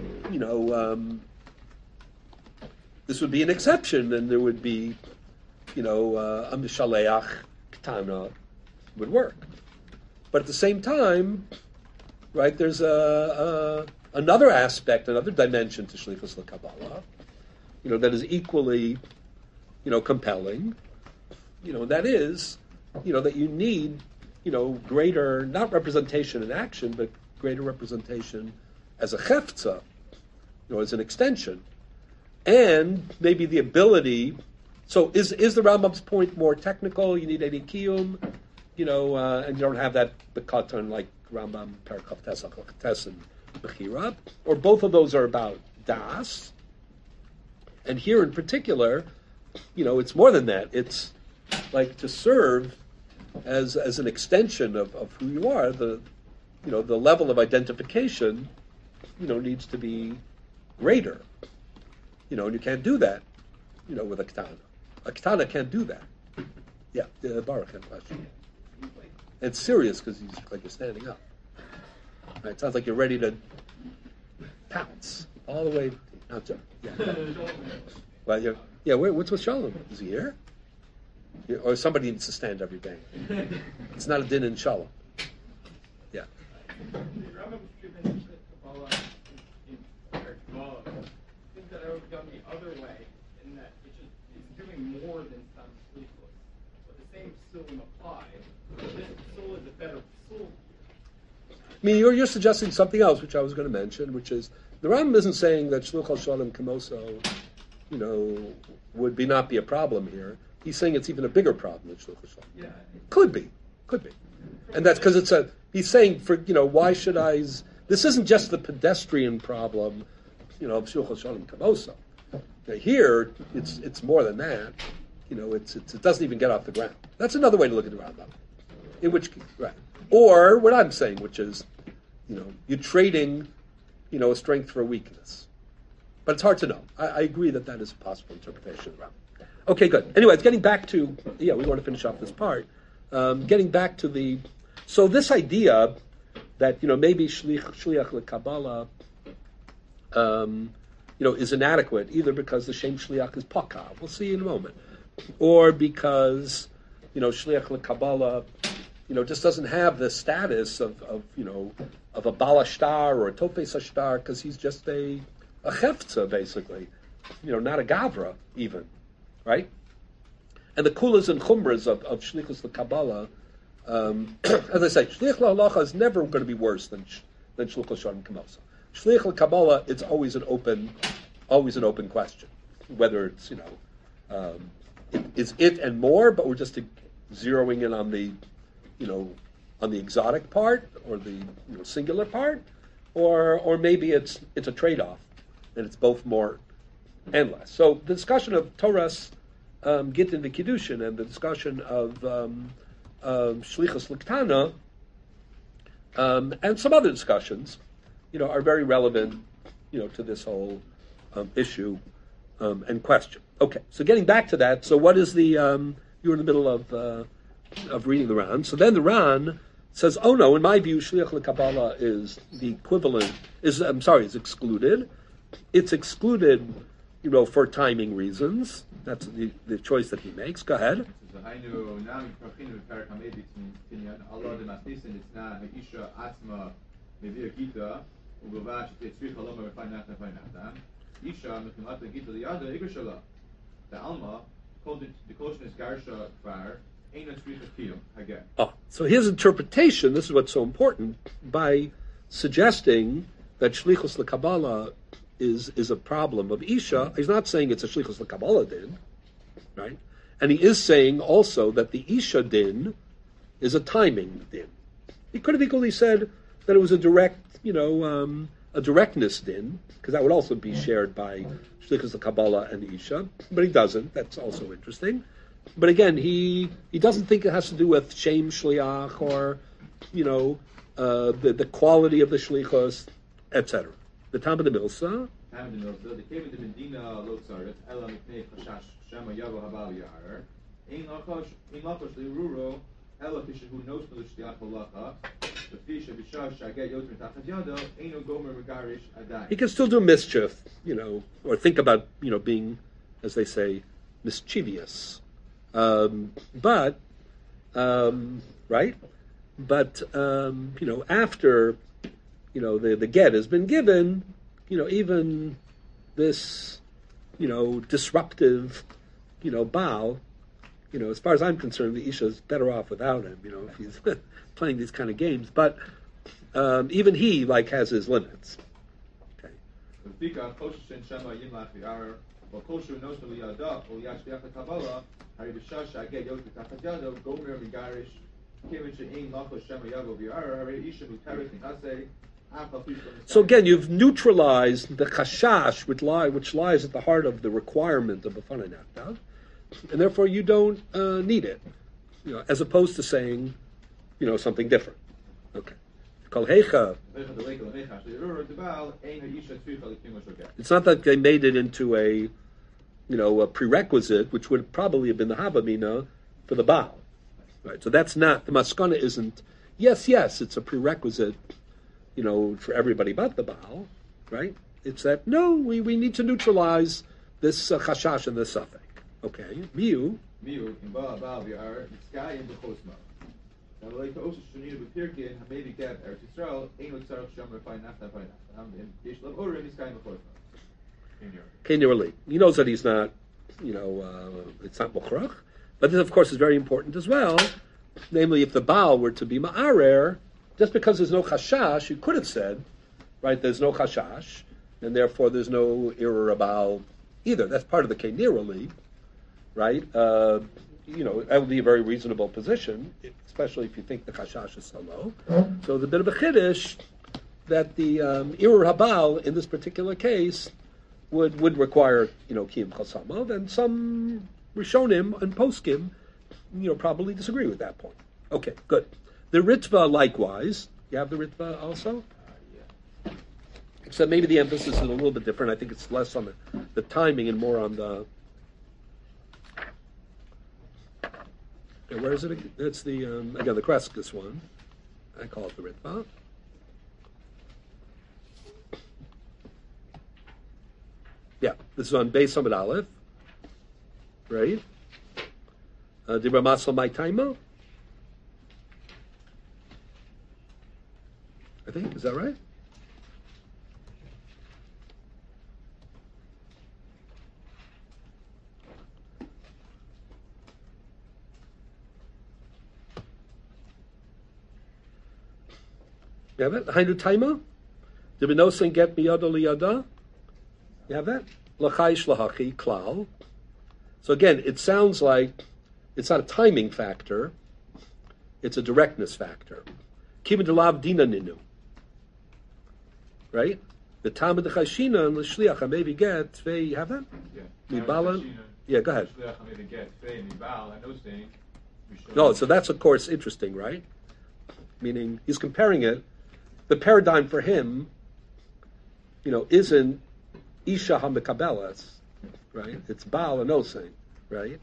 this would be an exception, and there would be, a mishaleach ketana would work. But at the same time, right, there's another aspect, another dimension to Shlichus LeKabbalah, that is equally, compelling. That is, that you need, greater, not representation in action, but greater representation as a chefza, as an extension. And maybe the ability, so is the Rambam's point more technical? You need any kiyum, and you don't have that bekatan like Rambam, Perek Tes, and Bechira, or both of those are about das. And here in particular, it's more than that. It's like to serve as an extension of who you are. The level of identification, needs to be greater. And you can't do that, with a ketana. A ketana can't do that. Yeah, Baruch had a question. It's serious because he's like you're standing up. Right, it sounds like you're ready to pounce all the way. Yeah. Well, yeah. What's with Shalom? Is he here? Yeah, or somebody needs to stand every day. It's not a din in Shalom. Yeah. The Rambam's given Kabbalah in Kabbalah. I think that I would have gone the other way in that it's doing more than some sleepless. But the same psulim apply. This psul is a better psul. I mean, you're suggesting something else, which I was going to mention, which is the Rambam isn't saying that Shluch al Shalom Kamoso, would not be a problem here. He's saying it's even a bigger problem than Shluch al Shalom. Yeah. Could be, and that's because he's saying why should I? This isn't just the pedestrian problem, of Shluch al Shalom Kamoso. Now, here, it's more than that. It doesn't even get off the ground. That's another way to look at the Rambam. In which case, right? Or what I'm saying, which is, you're trading, a strength for a weakness. But it's hard to know. I agree that is a possible interpretation of the Rambam. Okay, good. Anyways, getting back to, we want to finish off this part. Getting back to so this idea that, maybe Shliach LeKabbalah, is inadequate, either because the Shem Shliach is Paka, we'll see in a moment, or because, Shliach LeKabbalah, just doesn't have the status of a Balashtar or a Tofes Ashtar, because he's just a Cheftza, basically, not a Gavra, even, right? And the Kulas and Chumras of Shlichus LeKabbalah, as I say, Shliach LaHalacha is never going to be worse than Shluch Shalom Kamosa. Shliach LeKabbalah, it's always an open question, whether it's is it and more, but we're just zeroing in on the on the exotic part or the singular part, or maybe it's a trade-off and it's both more and less. So the discussion of Torah's Gittin v'Kiddushin and the discussion of Shlichus L'Ktana and some other discussions, are very relevant, to this whole issue and question. Okay, so getting back to that, so what is the? You were in the middle of reading the Ran. So then the Ran says, "Oh no, in my view, Shliach LeKabbalah is the equivalent. Is excluded. It's excluded, for timing reasons. That's the choice that he makes. Go ahead." So his interpretation, this is what's so important, by suggesting that Shlichus LeKabbalah is a problem of Isha, he's not saying it's a Shlichus LeKabbalah din, right? And he is saying also that the Isha din is a timing din. He could have equally said that it was a direct, a directness din, because that would also be shared by Shlichus LeKabbalah and Isha, but he doesn't. That's also interesting. But again, he doesn't think it has to do with Shem Shliach or, the quality of the Shlichus, etc. The Tam of the Milsa. He can still do mischief, or think about, being, as they say, mischievous. Right? But, after, the get has been given, even this, disruptive, Baal, as far as I'm concerned, the Isha is better off without him, if he's playing these kind of games. But even he, has his limits. Okay. So again, you've neutralized the chashash, which lies at the heart of the requirement of B'fanai Nachtav, and therefore you don't need it, as opposed to saying, something different. Okay. It's not that they made it into a prerequisite, which would probably have been the Havamina for the Baal. Right. So that's not, the Maskana isn't, yes, it's a prerequisite, for everybody but the Baal, right? It's that, no, we need to neutralize this chashash and this suffix. Okay, miu. Miu, in Baal V'ar, Mitzkai and Bechosma. Now, like the Osha Shunina B'Pirkin, Hamevi Gab, Eretz Yisrael, Ein L'Tzarech Shem Refai Nafta Fai Nafta. And Yesh Lav Ora, Mitzkai and Bechosma. Kenyarli. He knows that he's not, it's not Mokhrach. But this, of course, is very important as well. Namely, if the Baal were to be Ma'arer, just because there's no chashash, you could have said, right, there's no chashash, and therefore there's no Irur Baal either. That's part of the Kenyarli, right? That would be a very reasonable position, especially if you think the chashash is so low. So the bit of a chiddush that the Irur Habal in this particular case would require, Kiyum Chasamav, and some Rishonim and Poskim, probably disagree with that point. Okay, good. The Ritva likewise. You have the Ritva also? Except maybe the emphasis is a little bit different. I think it's less on the timing and more on the... Okay, where is it? It's the, again, the Kreskis one. I call it the Ritva. Yeah, this is on Beis Samad Aleph, right? Dibra Masal Mai Taima, I think, is that right? You have it? Hainu Taima? Dibra Nosen Get Miyada Liyada? You have that? L'chai shlahachi klal. So again, it sounds like it's not a timing factor; it's a directness factor. Kibbud delav dina ninu. Right? The tamid chashina and l'shliach hamevi get tvei. You have that? Yeah. Mibalan. Yeah, go ahead. No, No, so that's of course interesting, right? Meaning he's comparing it. The paradigm for him, isn't Isha HaMekabelas, right? It's Baal and Osei, right?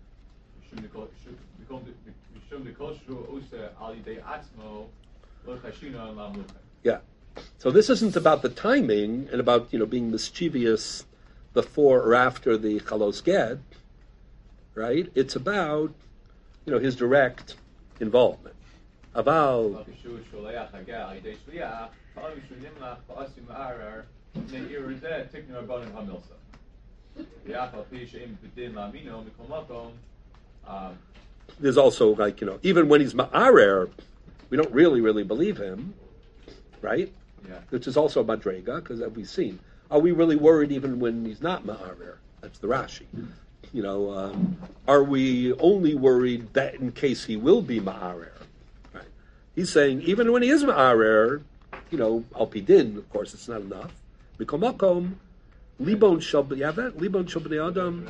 Yeah. So this isn't about the timing and about, being mischievous before or after the Chalos Ged, right? It's about, his direct involvement. Aval. There's also even when he's ma'arer, we don't really believe him, right? Yeah. Which is also a madrega, because as we've seen, are we really worried even when he's not ma'arer? That's the Rashi. Are we only worried that in case he will be ma'arer? Right? He's saying even when he is ma'arer, al pidin, of course, it's not enough. Mikomakom, libon shal, you have that? Libon shal b'nei adam.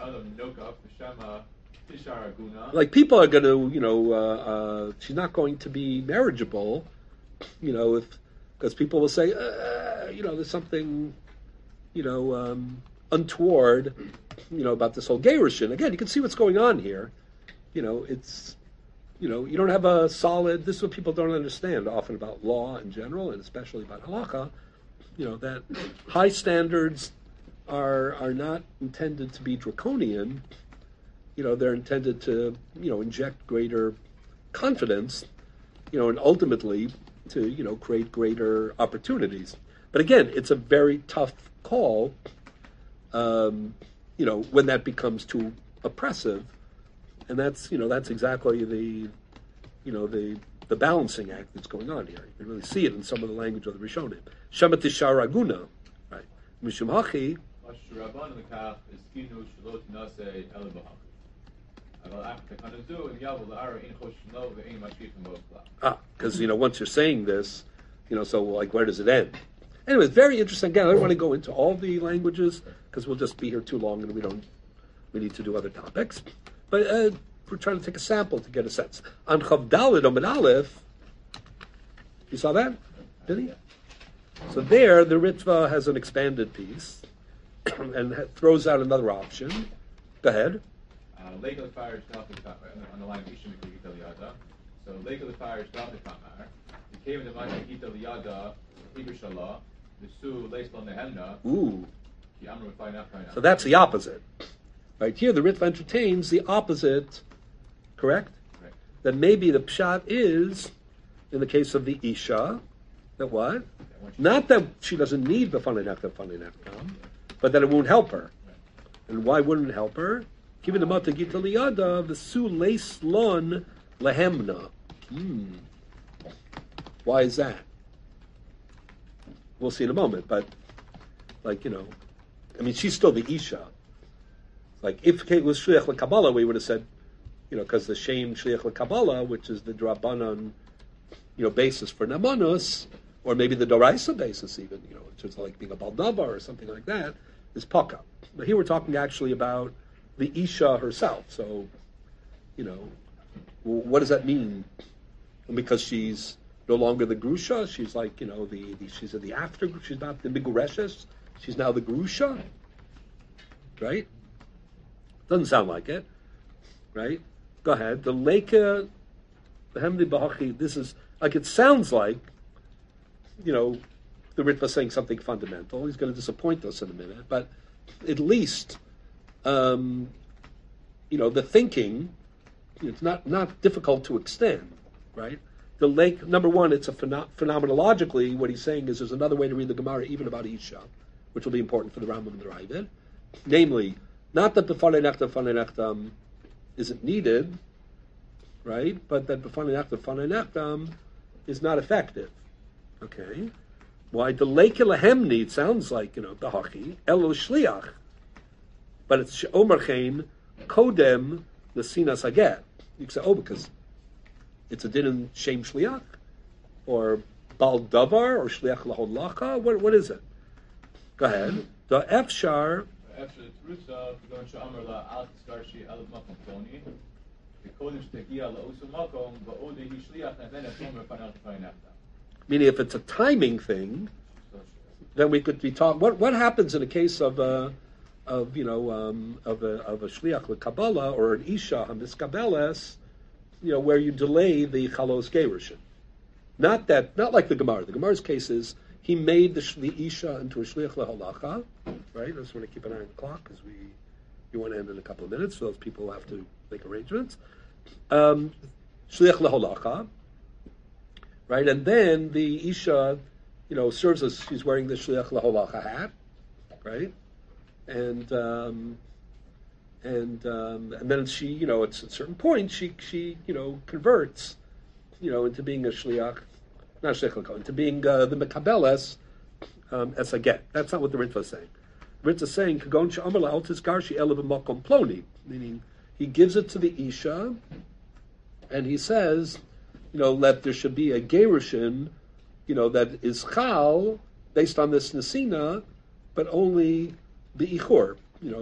Like people are going to, she's not going to be marriageable, because people will say, there's something, untoward, about this whole Gerushin. Again, you can see what's going on here. It's, you don't have a solid, this is what people don't understand often about law in general, and especially about halakha, that high standards are not intended to be draconian. They're intended to, inject greater confidence, and ultimately to, create greater opportunities. But again, it's a very tough call, when that becomes too oppressive. And that's exactly the balancing act that's going on here. You can really see it in some of the language of the Rishonim. Shemat Tisharaguna, right? Mishum Hachi. Because once you're saying this, so like where does it end? Anyway, it's very interesting. Again, I don't want to go into all the languages because we'll just be here too long, and we need to do other topics. But we're trying to take a sample to get a sense. On Chavdalid Omid Aleph, you saw that, did he? So there, the Ritva has an expanded piece and throws out another option. Go ahead. Lake of the Fire is not on the line of Ishim Mikita Liyada. So Lake of the Fire is not the Kamar. He came in the Makita Liyada, Hebrew Shalah, the Su laced on the Hemna, Ooh. the Amr would find out. So that's the opposite. Right here, the Ritva entertains the opposite, correct? Right. That maybe the pshat is, in the case of the Isha, that what? Not that she doesn't need B'fanei Nechtam, but that it won't help her. And why wouldn't it help her? Given the Mata Gita Liyada, the Su Leis Lon Lehemna. Why is that? We'll see in a moment, but, like, she's still the Isha. Like, if it was Shliach LeKabbalah, we would have said, because the Shem Shliach LeKabbalah, which is the Drabanan, basis for Namanus, or maybe the Doraisa basis even, in terms of like being a Baldava or something like that, is Paka. But here we're talking actually about the Isha herself. So, what does that mean? And because she's no longer the Grusha, she's like, she's in the after, she's not the Migureshes, she's now the Grusha, right? Doesn't sound like it, right? Go ahead. The Leka, the Hemdi Bahachi, this is, like, it sounds like, the Ritva saying something fundamental. He's going to disappoint us in a minute, but at least, the thinking, it's not difficult to extend, right? The lake, number one, it's a phenomenologically, what he's saying is there's another way to read the Gemara even about Isha, which will be important for the Rambam and the Ravid. Namely, not that B'fanei Nechtam isn't needed, right? But that B'fanei Nechtam is not effective. Okay. Why? The Leike Lehemni, it sounds like, Bahachi, Elo Shliach. But it's Omer Chain, Kodem, Nesina Saget. You can say, because it's a din in Shem Shliach? Or Bal Davar, or Shliach Lahodlacha? What is it? Go ahead. The Efshar. After the Trusa, going to Amr La Al Tiskarshi Al Makom Toni, the Kodim Shtagia La Usu Makom, Ba'ode Hishliach, and then a Tomer Fanal Fainata. Meaning, if it's a timing thing, then we could be talking. What happens in a case of a shliach lekabbalah or an isha hamiskabeles, where you delay the chalos gerushin? Not like the Gemara. The Gemara's case is he made the isha into a shliach lehalacha. Right. I just want to keep an eye on the clock because we want to end in a couple of minutes. So those people have to make arrangements. Shliach lehalacha. Right, and then the Isha, serves as she's wearing the Shliach Laholacha hat, right, and then she, at a certain point, she converts, into being a Shliach, not Shliach, into being the Mekabeles as a get. That's not what the Ritva is saying. The Ritva is saying Kagon Sha'amar La'al Tizkarshi Elav Makom Ploni, meaning he gives it to the Isha, and he says, that there should be a gerushin, that is chal based on this nesina, but only the ichor,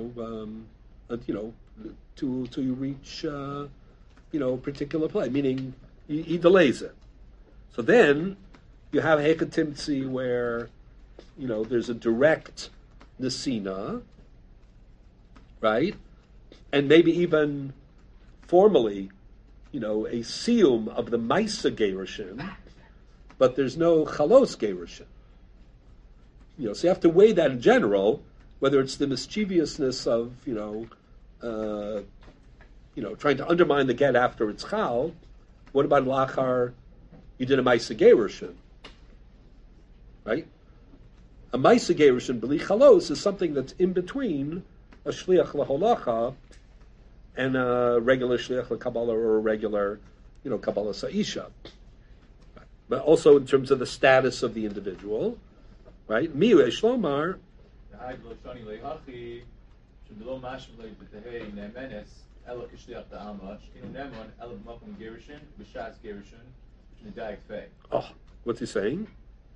to you reach, particular play, meaning he delays it. So then you have hekatimtzi where, there's a direct nesina, right, and maybe even formally, a siyum of the Maisa Gerushin, but there's no Chalos Gerushin. So you have to weigh that in general, whether it's the mischievousness of, trying to undermine the get after it's Chal. What about Lachar, you did a Maisa Gerushin, right? A Maisa Gerushin, B'li Chalos, is something that's in between a Shliach Laholacha and a regular Shliach LeKabbalah or a regular, Kabbalah Sa'isha. But also in terms of the status of the individual, right? Miu Shlomar. Oh, what's he saying?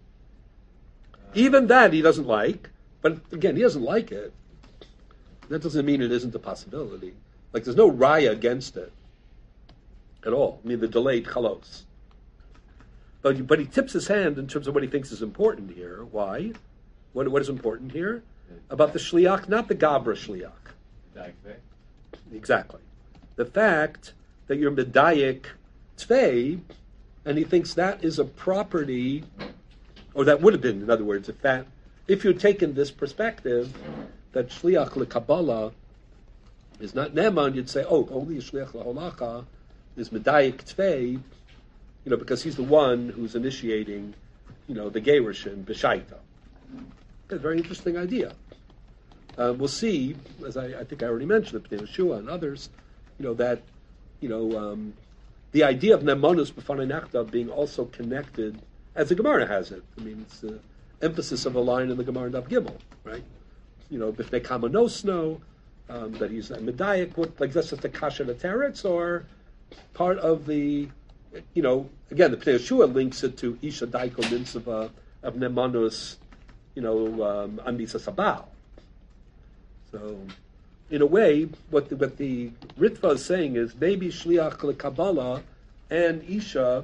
Even that he doesn't like, but again, he doesn't like it. That doesn't mean it isn't a possibility. Like, there's no raya against it at all. I mean, the delayed chalos. But he tips his hand in terms of what he thinks is important here. Why? What is important here? About the shliach, not the gabra shliach. Exactly. The fact that you're medayik tvei, and he thinks that is a property or that would have been, in other words, if you'd taken this perspective that shliach lekabbalah is not neman, you'd say, oh, only a shliach laholacha is medayik tvei, because he's the one who's initiating, the gerushin b'shaita. A very interesting idea. We'll see, as I think I already mentioned, Pnei Yeshua and others, that the idea of nemanus b'fanei nachta being also connected, as the Gemara has it. I mean, it's the emphasis of a line in the Gemara in Daf Gimel, right? B'fnei kama nosno, that he's a medayik, like that's just the kasha to teretz, or part of the, again, the Pnei Yeshua links it to isha daiko mitzvah of nemanus, Anisa Sabal. So, in a way, what the Ritva is saying is maybe Shliach LeKabbalah and Isha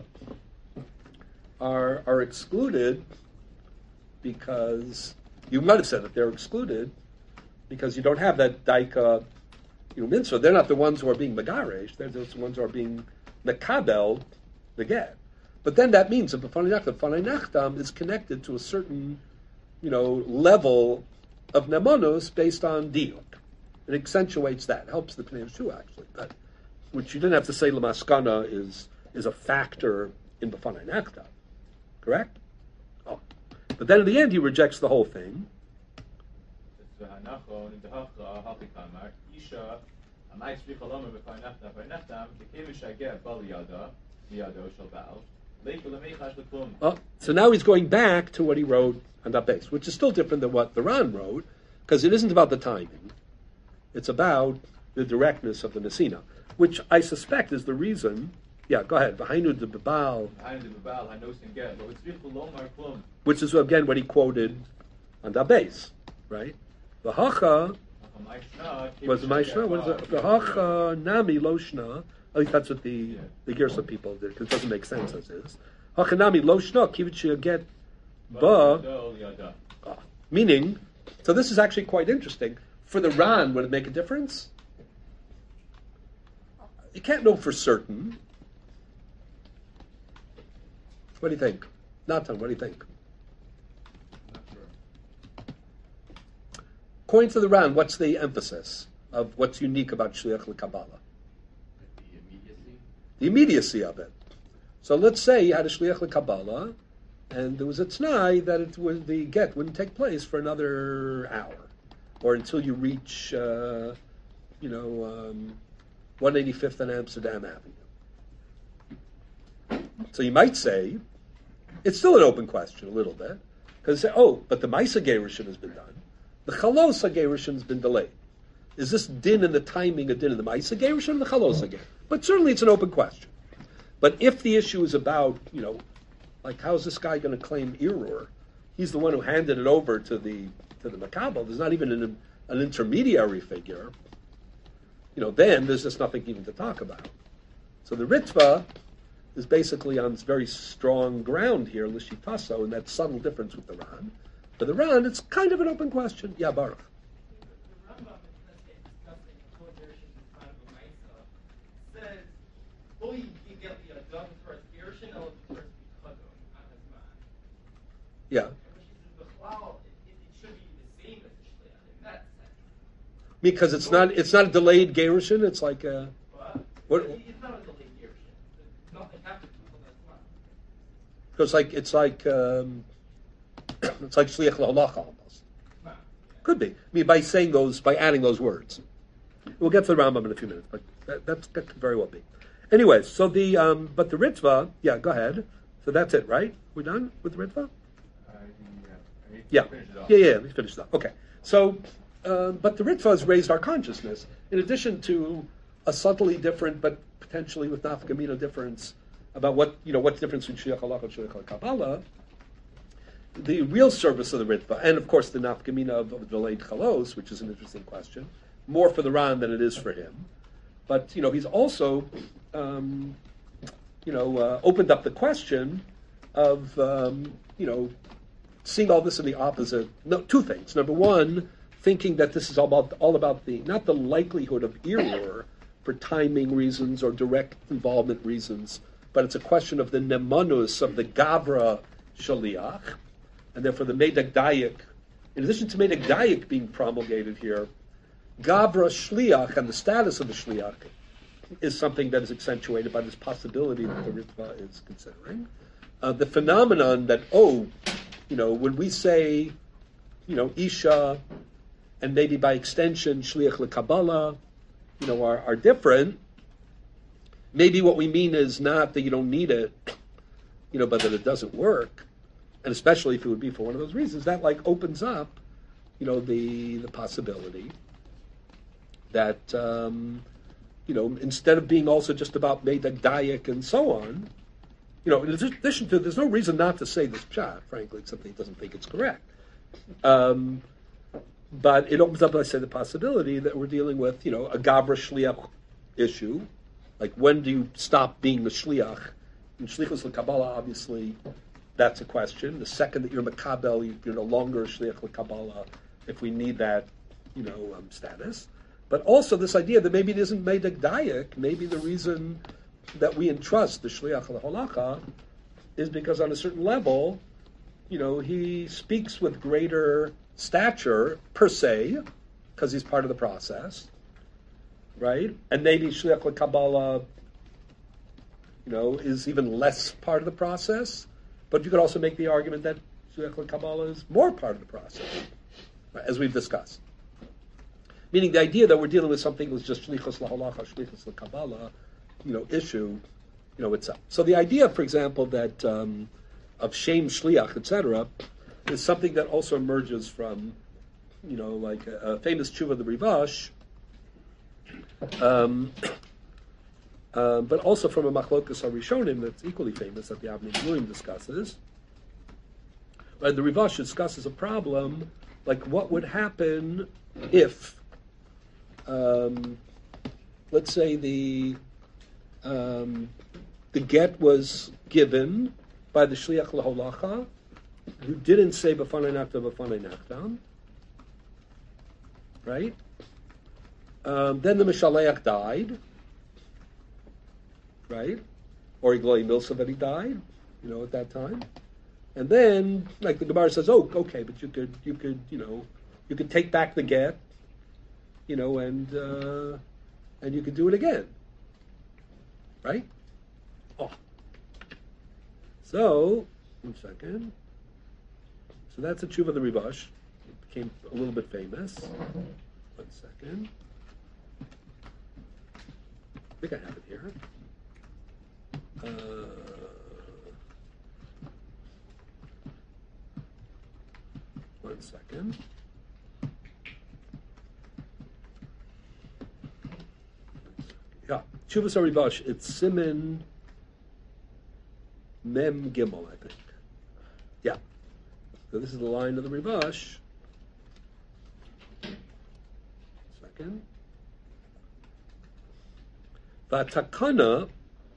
are excluded because you might have said that they're excluded because you don't have that Daika mitzvah. They're not the ones who are being Megaresh, they're the ones who are being Mekabel, the get. But then that means that the Fanei Nachtam is connected to a certain level of nemanus based on diuk. It accentuates that. It helps the Pnei Yeshua, actually. But, which you didn't have to say lemaskana is a factor in the Fanei Nachta. Correct? Oh. But then in the end, he rejects the whole thing. Oh, so now he's going back to what he wrote on that base, which is still different than what the Ran wrote, because it isn't about the timing. It's about the directness of the Nesina, which I suspect is the reason. Yeah, go ahead. Which is, again, what he quoted on that base, right? The Hacha was the Maishna. What is it? The Hacha Nami Loshna. At least that's what the Gersa people did, because it doesn't make sense as is. Hacha Nami Loshna Kivitchi get ba. Meaning, so this is actually quite interesting. For the Ran, would it make a difference? You can't know for certain. What do you think? Natan, what do you think? Not sure. According to the Ran, what's the emphasis of what's unique about Shliach L'Kabbalah? The immediacy of it. So let's say you had a Shliach L'Kabbalah, and there was a t'nai that the get wouldn't take place for another hour, or until you reach, 185th and Amsterdam Avenue. So you might say, it's still an open question a little bit, because but the Maisa Gerushin has been done. The Chalosa Gerushin has been delayed. Is this din in the timing a din in the Maisa Gerushin or the Chalosa Gerushin? But certainly it's an open question. But if the issue is about, like how's this guy going to claim Irur? He's the one who handed it over to the Makabel. There's not even an intermediary figure. Then there's just nothing even to talk about. So the Ritva is basically on very strong ground here, Lishitaso, and that subtle difference with the Ran. For the Ran, it's kind of an open question. Yeah, Baruch. The Rambam is discussing co-gerushin in time of Maisa says, "Oy get the Adam first gerushin, el first b'chadon on his man." Yeah. And she says, "B'chlal, it should be the same as the shliach in that sense." Because it's not a delayed Gerushin, it's like a... What? It's not a delayed gerushin. Nothing happens until that's not. Because it's like Shliach L'Halacha almost. Could be. I mean, by adding those words. We'll get to the Rambam in a few minutes, but that could very well be. Anyway, so but the Ritva, yeah, go ahead. So that's it, right? We're done with the Ritva? Yeah. We finished it up. Okay. So, but the Ritva has raised our consciousness. In addition to a subtly different, but potentially with nafkamina difference about what's the difference between Shliach Halacha and Shliach Kabbalah, the real service of the Ritva, and of course the nafkamina of delayed chalos, which is an interesting question, more for the Ran than it is for him. But he's also opened up the question of seeing all this in the opposite. No, two things. Number one, thinking that this is all about not the likelihood of error for timing reasons or direct involvement reasons, but it's a question of the nemanus of the Gabra Shaliach, and therefore the Medek Dayik, in addition to Medek Dayik being promulgated here, Gavra Shliach and the status of the Shliach is something that is accentuated by this possibility that the Ritva is considering. The phenomenon that, when we say, Isha, and maybe by extension Shliach LeKabbalah, are different. Maybe what we mean is not that you don't need it, but that it doesn't work, and especially if it would be for one of those reasons, that opens up, the possibility that instead of being also just about Medek Dayik and so on, in addition to, there's no reason not to say this pshat, frankly, except that he doesn't think it's correct. But it opens up, I say, the possibility that we're dealing with, a Gabra Shliach issue. Like, when do you stop being the Shliach? In Shlichus LeKabbalah, obviously, that's a question. The second that you're Makabel, you're no longer a Shliach LeKabbalah if we need that, status. But also this idea that maybe it isn't Medek Dayik, maybe the reason that we entrust the Shliach LeHolacha is because on a certain level, he speaks with greater stature per se, because he's part of the process, right? And maybe Shliach LeKabbalah, is even less part of the process. But you could also make the argument that Shliach LeKabbalah is more part of the process, right, as we've discussed. Meaning the idea that we're dealing with something that's just Shlichus LaHolacha, Shlichus LeKabbalah, issue, itself. So the idea, for example, that of Shem Shliach, etc., is something that also emerges from, a famous tshuva of the Rivash, but also from a Machlokas HaRishonim that's equally famous that the Avnei Miluim discusses. Right, the Rivash discusses a problem like what would happen if, let's say the get was given by the Shliach LaHolacha, who didn't say B'fanei Nachtam, B'fanei Nachtam, right? Then the Mishaleach died, right? Or Igloi Milsa that he died, at that time. And then, like the Gemara says, okay, but you could take back the get, and you could do it again, right? Oh, so 1 second. So that's a tshuva of the Rivash. It became a little bit famous. 1 second. I think I have it here. 1 second. Yeah, Tshuvas HaRivash. It's Siman Mem Gimel, I think. Yeah. So this is the line of the Rivash. Second. Vatakana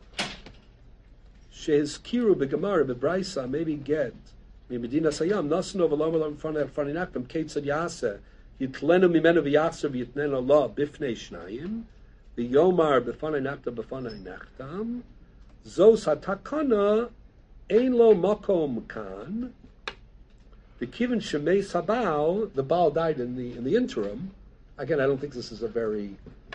shehizkiru begemara bebraisa maybe get medina sayam nasno v'lo v'lo fani nachtam keitzad yaseh yitlenu mimenu v'yachzer v'yitnen Allah bifnei shnayim v'yomar b'fanei nachtam zos hatakana ein lo makom kan v'kiven shemei sabal. The Baal died in the interim. Again, I don't think this is a very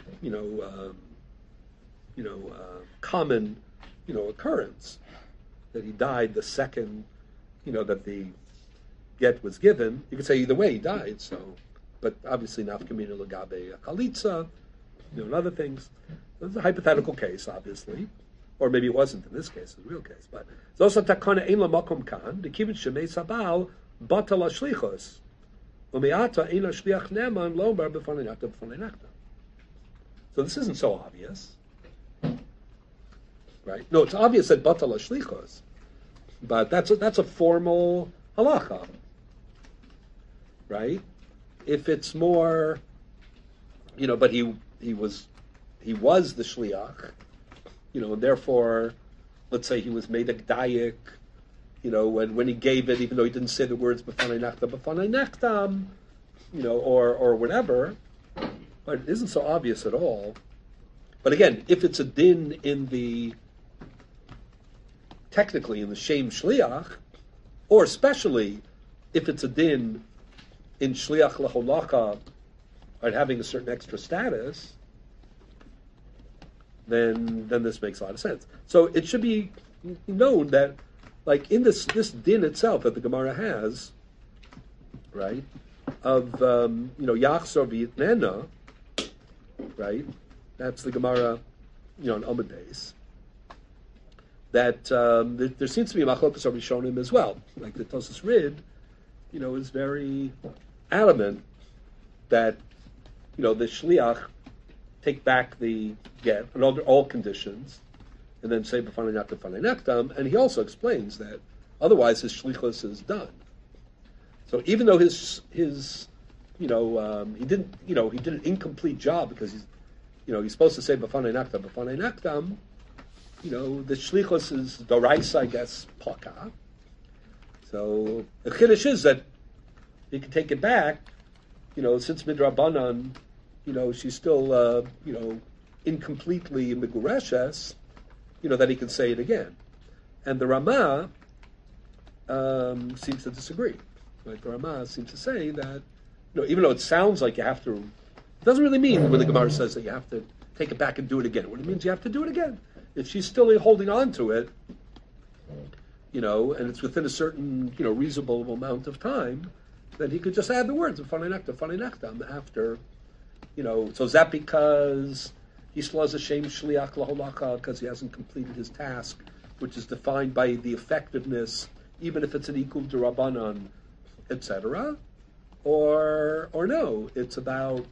common occurrence that he died the second that the get was given. You could say either way he died. So, but obviously nafkamina legabe chalitza, and other things. It's a hypothetical case, obviously, or maybe it wasn't in this case. It's a real case. But zosa takana ein la makom kan the kivin shemei sabal batal shlichos umeata ein la shliach neman lomar b'fanei nachta. So this isn't so obvious. Right? No, it's obvious that batal shlichos, but that's a formal halacha, right? If it's more, but he was the shliach, and therefore, let's say he was Medek Dayik, when he gave it, even though he didn't say the words b'fanei nachtam, or whatever, but it isn't so obvious at all. But again, if it's a din technically in the Shem Shliach, or especially if it's a din in shliach leholacha, or having a certain extra status, then this makes a lot of sense. So it should be known that, like in this din itself that the Gemara has, right, of Yachzor v'Yitnena, right? That's the Gemara, on Amud Beis. That there seems to be a machlokas of Rishonim as well. Like the Tosas Rid, is very adamant that the shliach take back the get under all conditions, and then say b'fanei naktam, b'fanei naktam. And he also explains that otherwise his shlichus is done. So even though his he did an incomplete job because he's supposed to say b'fanei naktam, b'fanei naktam. The shlichus is doraisa, I guess, paka. So the chiddush is that he can take it back. Since midrabanan, she's still incompletely megureshes. That he can say it again, and the Rama seems to disagree. Right? The Rama seems to say that even though it sounds like you have to, it doesn't really mean when the Gemara says that you have to take it back and do it again. What it means, you have to do it again. If she's still holding on to it, and it's within a certain, reasonable amount of time, then he could just add the words of Fanei Naktam after, so is that because he still has a shame shliach laholacha because he hasn't completed his task, which is defined by the effectiveness, even if it's an equal derabanan, etc., or no, it's about,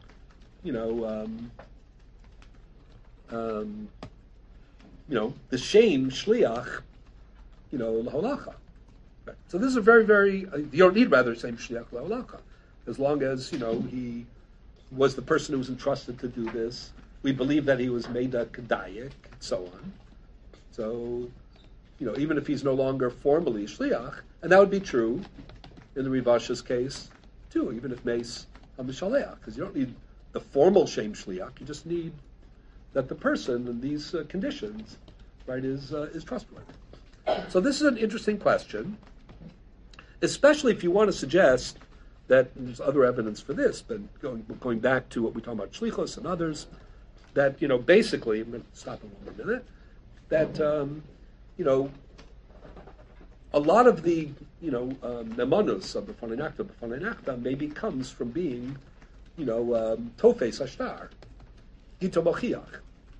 the shame shliach, laholacha. Right. So this is a very, very, you don't need rather same shliach laholacha, as long as, he was the person who was entrusted to do this. We believe that he was made a kedayik, and so on. So, even if he's no longer formally shliach, and that would be true in the Rivasha's case, too, even if meis hamishaleach, because you don't need the formal shame shliach, you just need that the person in these conditions, right, is trustworthy. So this is an interesting question, especially if you want to suggest that there's other evidence for this, but going back to what we talk about shlichus and others, that, basically, I'm going to stop in one more minute, that, a lot of the, nemanus of b'fanei naktam maybe comes from being, tofes ashtar, gito mochiach.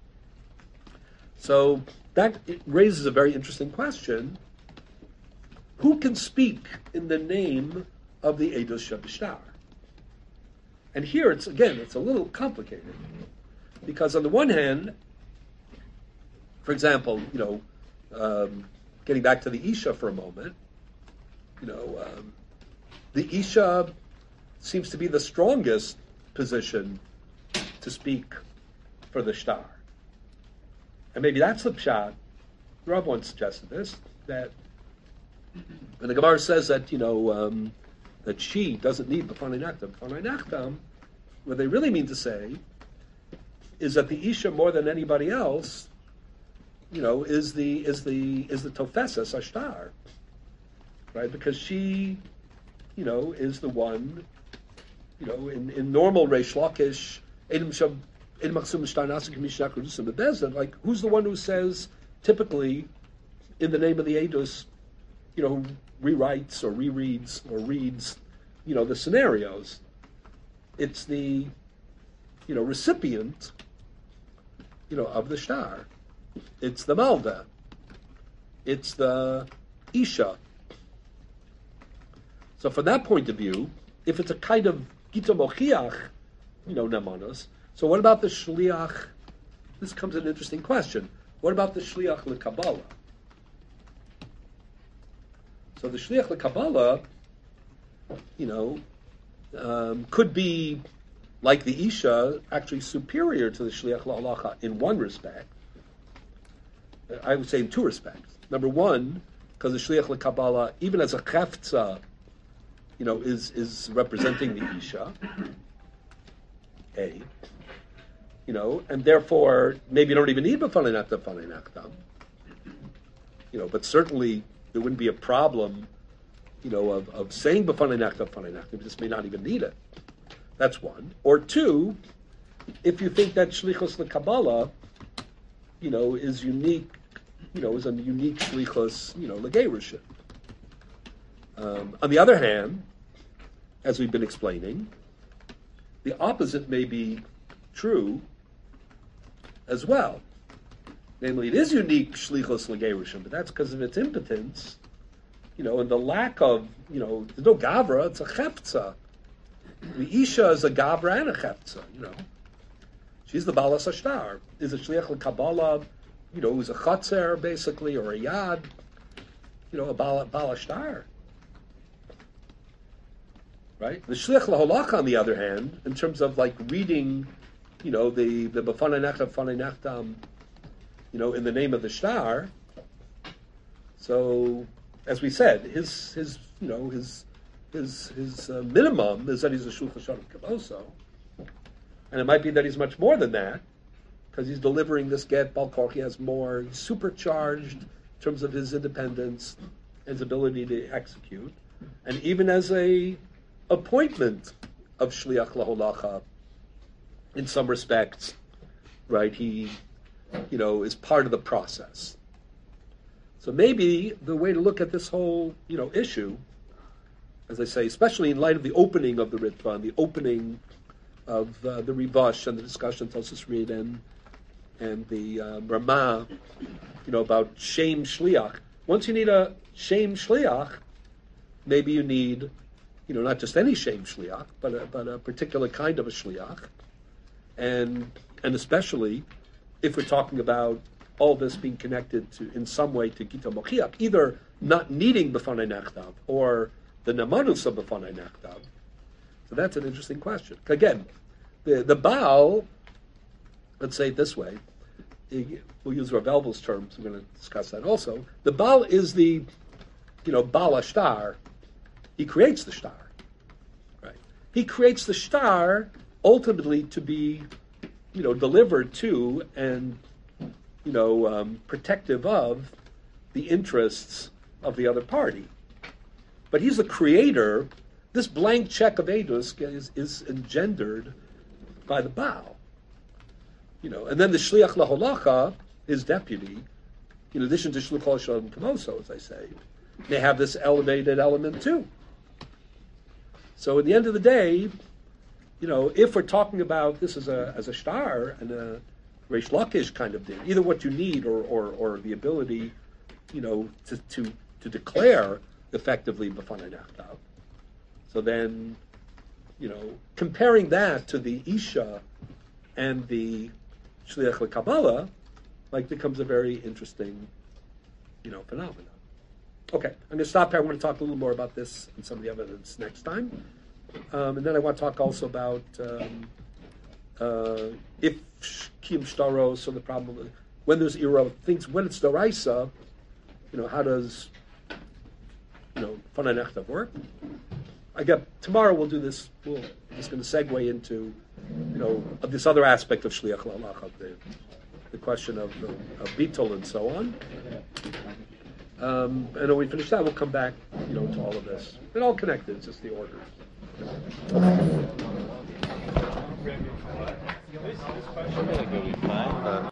So that raises a very interesting question. Who can speak in the name of the Eidos Shabishtar? And here it's a little complicated. Because on the one hand, for example, getting back to the Isha for a moment, the Isha seems to be the strongest position to speak for the Shtar. And maybe that's the pshat. Rav once suggested this, that when the Gemara says that, that she doesn't need b'fanei naktam, what they really mean to say is that the Isha, more than anybody else, is the tofesas ashtar, right? Because she, is the one, in normal Reish Lakish, like who's the one who says typically in the name of the Eidos, who rewrites or rereads or reads, the scenarios? It's the, recipient, of the shtar. It's the malda. It's the isha. So from that point of view, if it's a kind of gita mochiach, nemanos, so what about the shliach? This comes an interesting question. What about the shliach lekabbalah? So the shliach lekabbalah, could be like the Isha, actually superior to the shliach la'alacha in one respect. I would say in two respects. Number one, because the shliach lekabbalah, even as a chefza, is representing the Isha. And therefore maybe you don't even need b'fanei naktam, but certainly there wouldn't be a problem, of saying b'fanei nechtav, you just may not even need it. That's one. Or two, if you think that shlichus l'kabbalah, is unique, is a unique shlichus, l'geirushin. On the other hand, as we've been explaining, the opposite may be true as well. Namely, it is unique shlichus l'geirushin, but that's because of its impotence, and the lack of, there's no gavra, it's a cheptza. The isha is a gavra and a cheptza, She's the balas ashtar. Is a shliach l'kabbalah, who's a chatzer, basically, or a yad, a bal ashtar. Right? The shliach laholacha, on the other hand, in terms of like reading, the b'fanei nechtam, in the name of the shtar. So, as we said, his minimum is that he's a shulchan sharif kaboso, and it might be that he's much more than that because he's delivering this get balkor. He has more, he's supercharged in terms of his independence, his ability to execute, and even as a appointment of shliach laholacha, in some respects, right? He, is part of the process. So maybe the way to look at this whole, issue, as I say, especially in light of the opening of the Ritva and the opening of the Rivash and the discussion Tosfos Reed and the Ramah, about Shem Shliach. Once you need a Shem Shliach, maybe you need, not just any Shem Shliach, but a particular kind of a Shliach, and especially if we're talking about all this being connected to, in some way, to Gita Mochiach, either not needing B'fanei Nechtav or the Namanus of B'fanei Nechtav. So that's an interesting question. Again, the Baal, let's say it this way, we'll use Rav Elvel's terms, we're going to discuss that also. The Baal is the, Baal Ashtar. He creates the star. Right? He creates the star ultimately to be, delivered to and protective of the interests of the other party. But he's the creator. This blank check of Eidos is engendered by the Baal. And then the Shliach Laholacha, his deputy, in addition to Shluchal Shalom Kamoso, as I say, they have this elevated element too. So at the end of the day, if we're talking about this as a shtar and a Reish Lakish kind of thing, either what you need or the ability, to declare effectively b'fanei nechtav. So then, comparing that to the Isha and the Shliach l'Kabbalah, becomes a very interesting, phenomenon. Okay, I'm going to stop here. I want to talk a little more about this and some of the evidence next time. And then I want to talk also about if Kiyum Shtaros, so the problem when there's Iro, things when it's Doraisa, how does Fanei Nechtav work? Tomorrow we'll do this. We're just going to segue into of this other aspect of Shliach Laholacha, the question of Bittul and so on. And when we finish that, we'll come back, to all of this. It's all connected. It's just the order. Okay.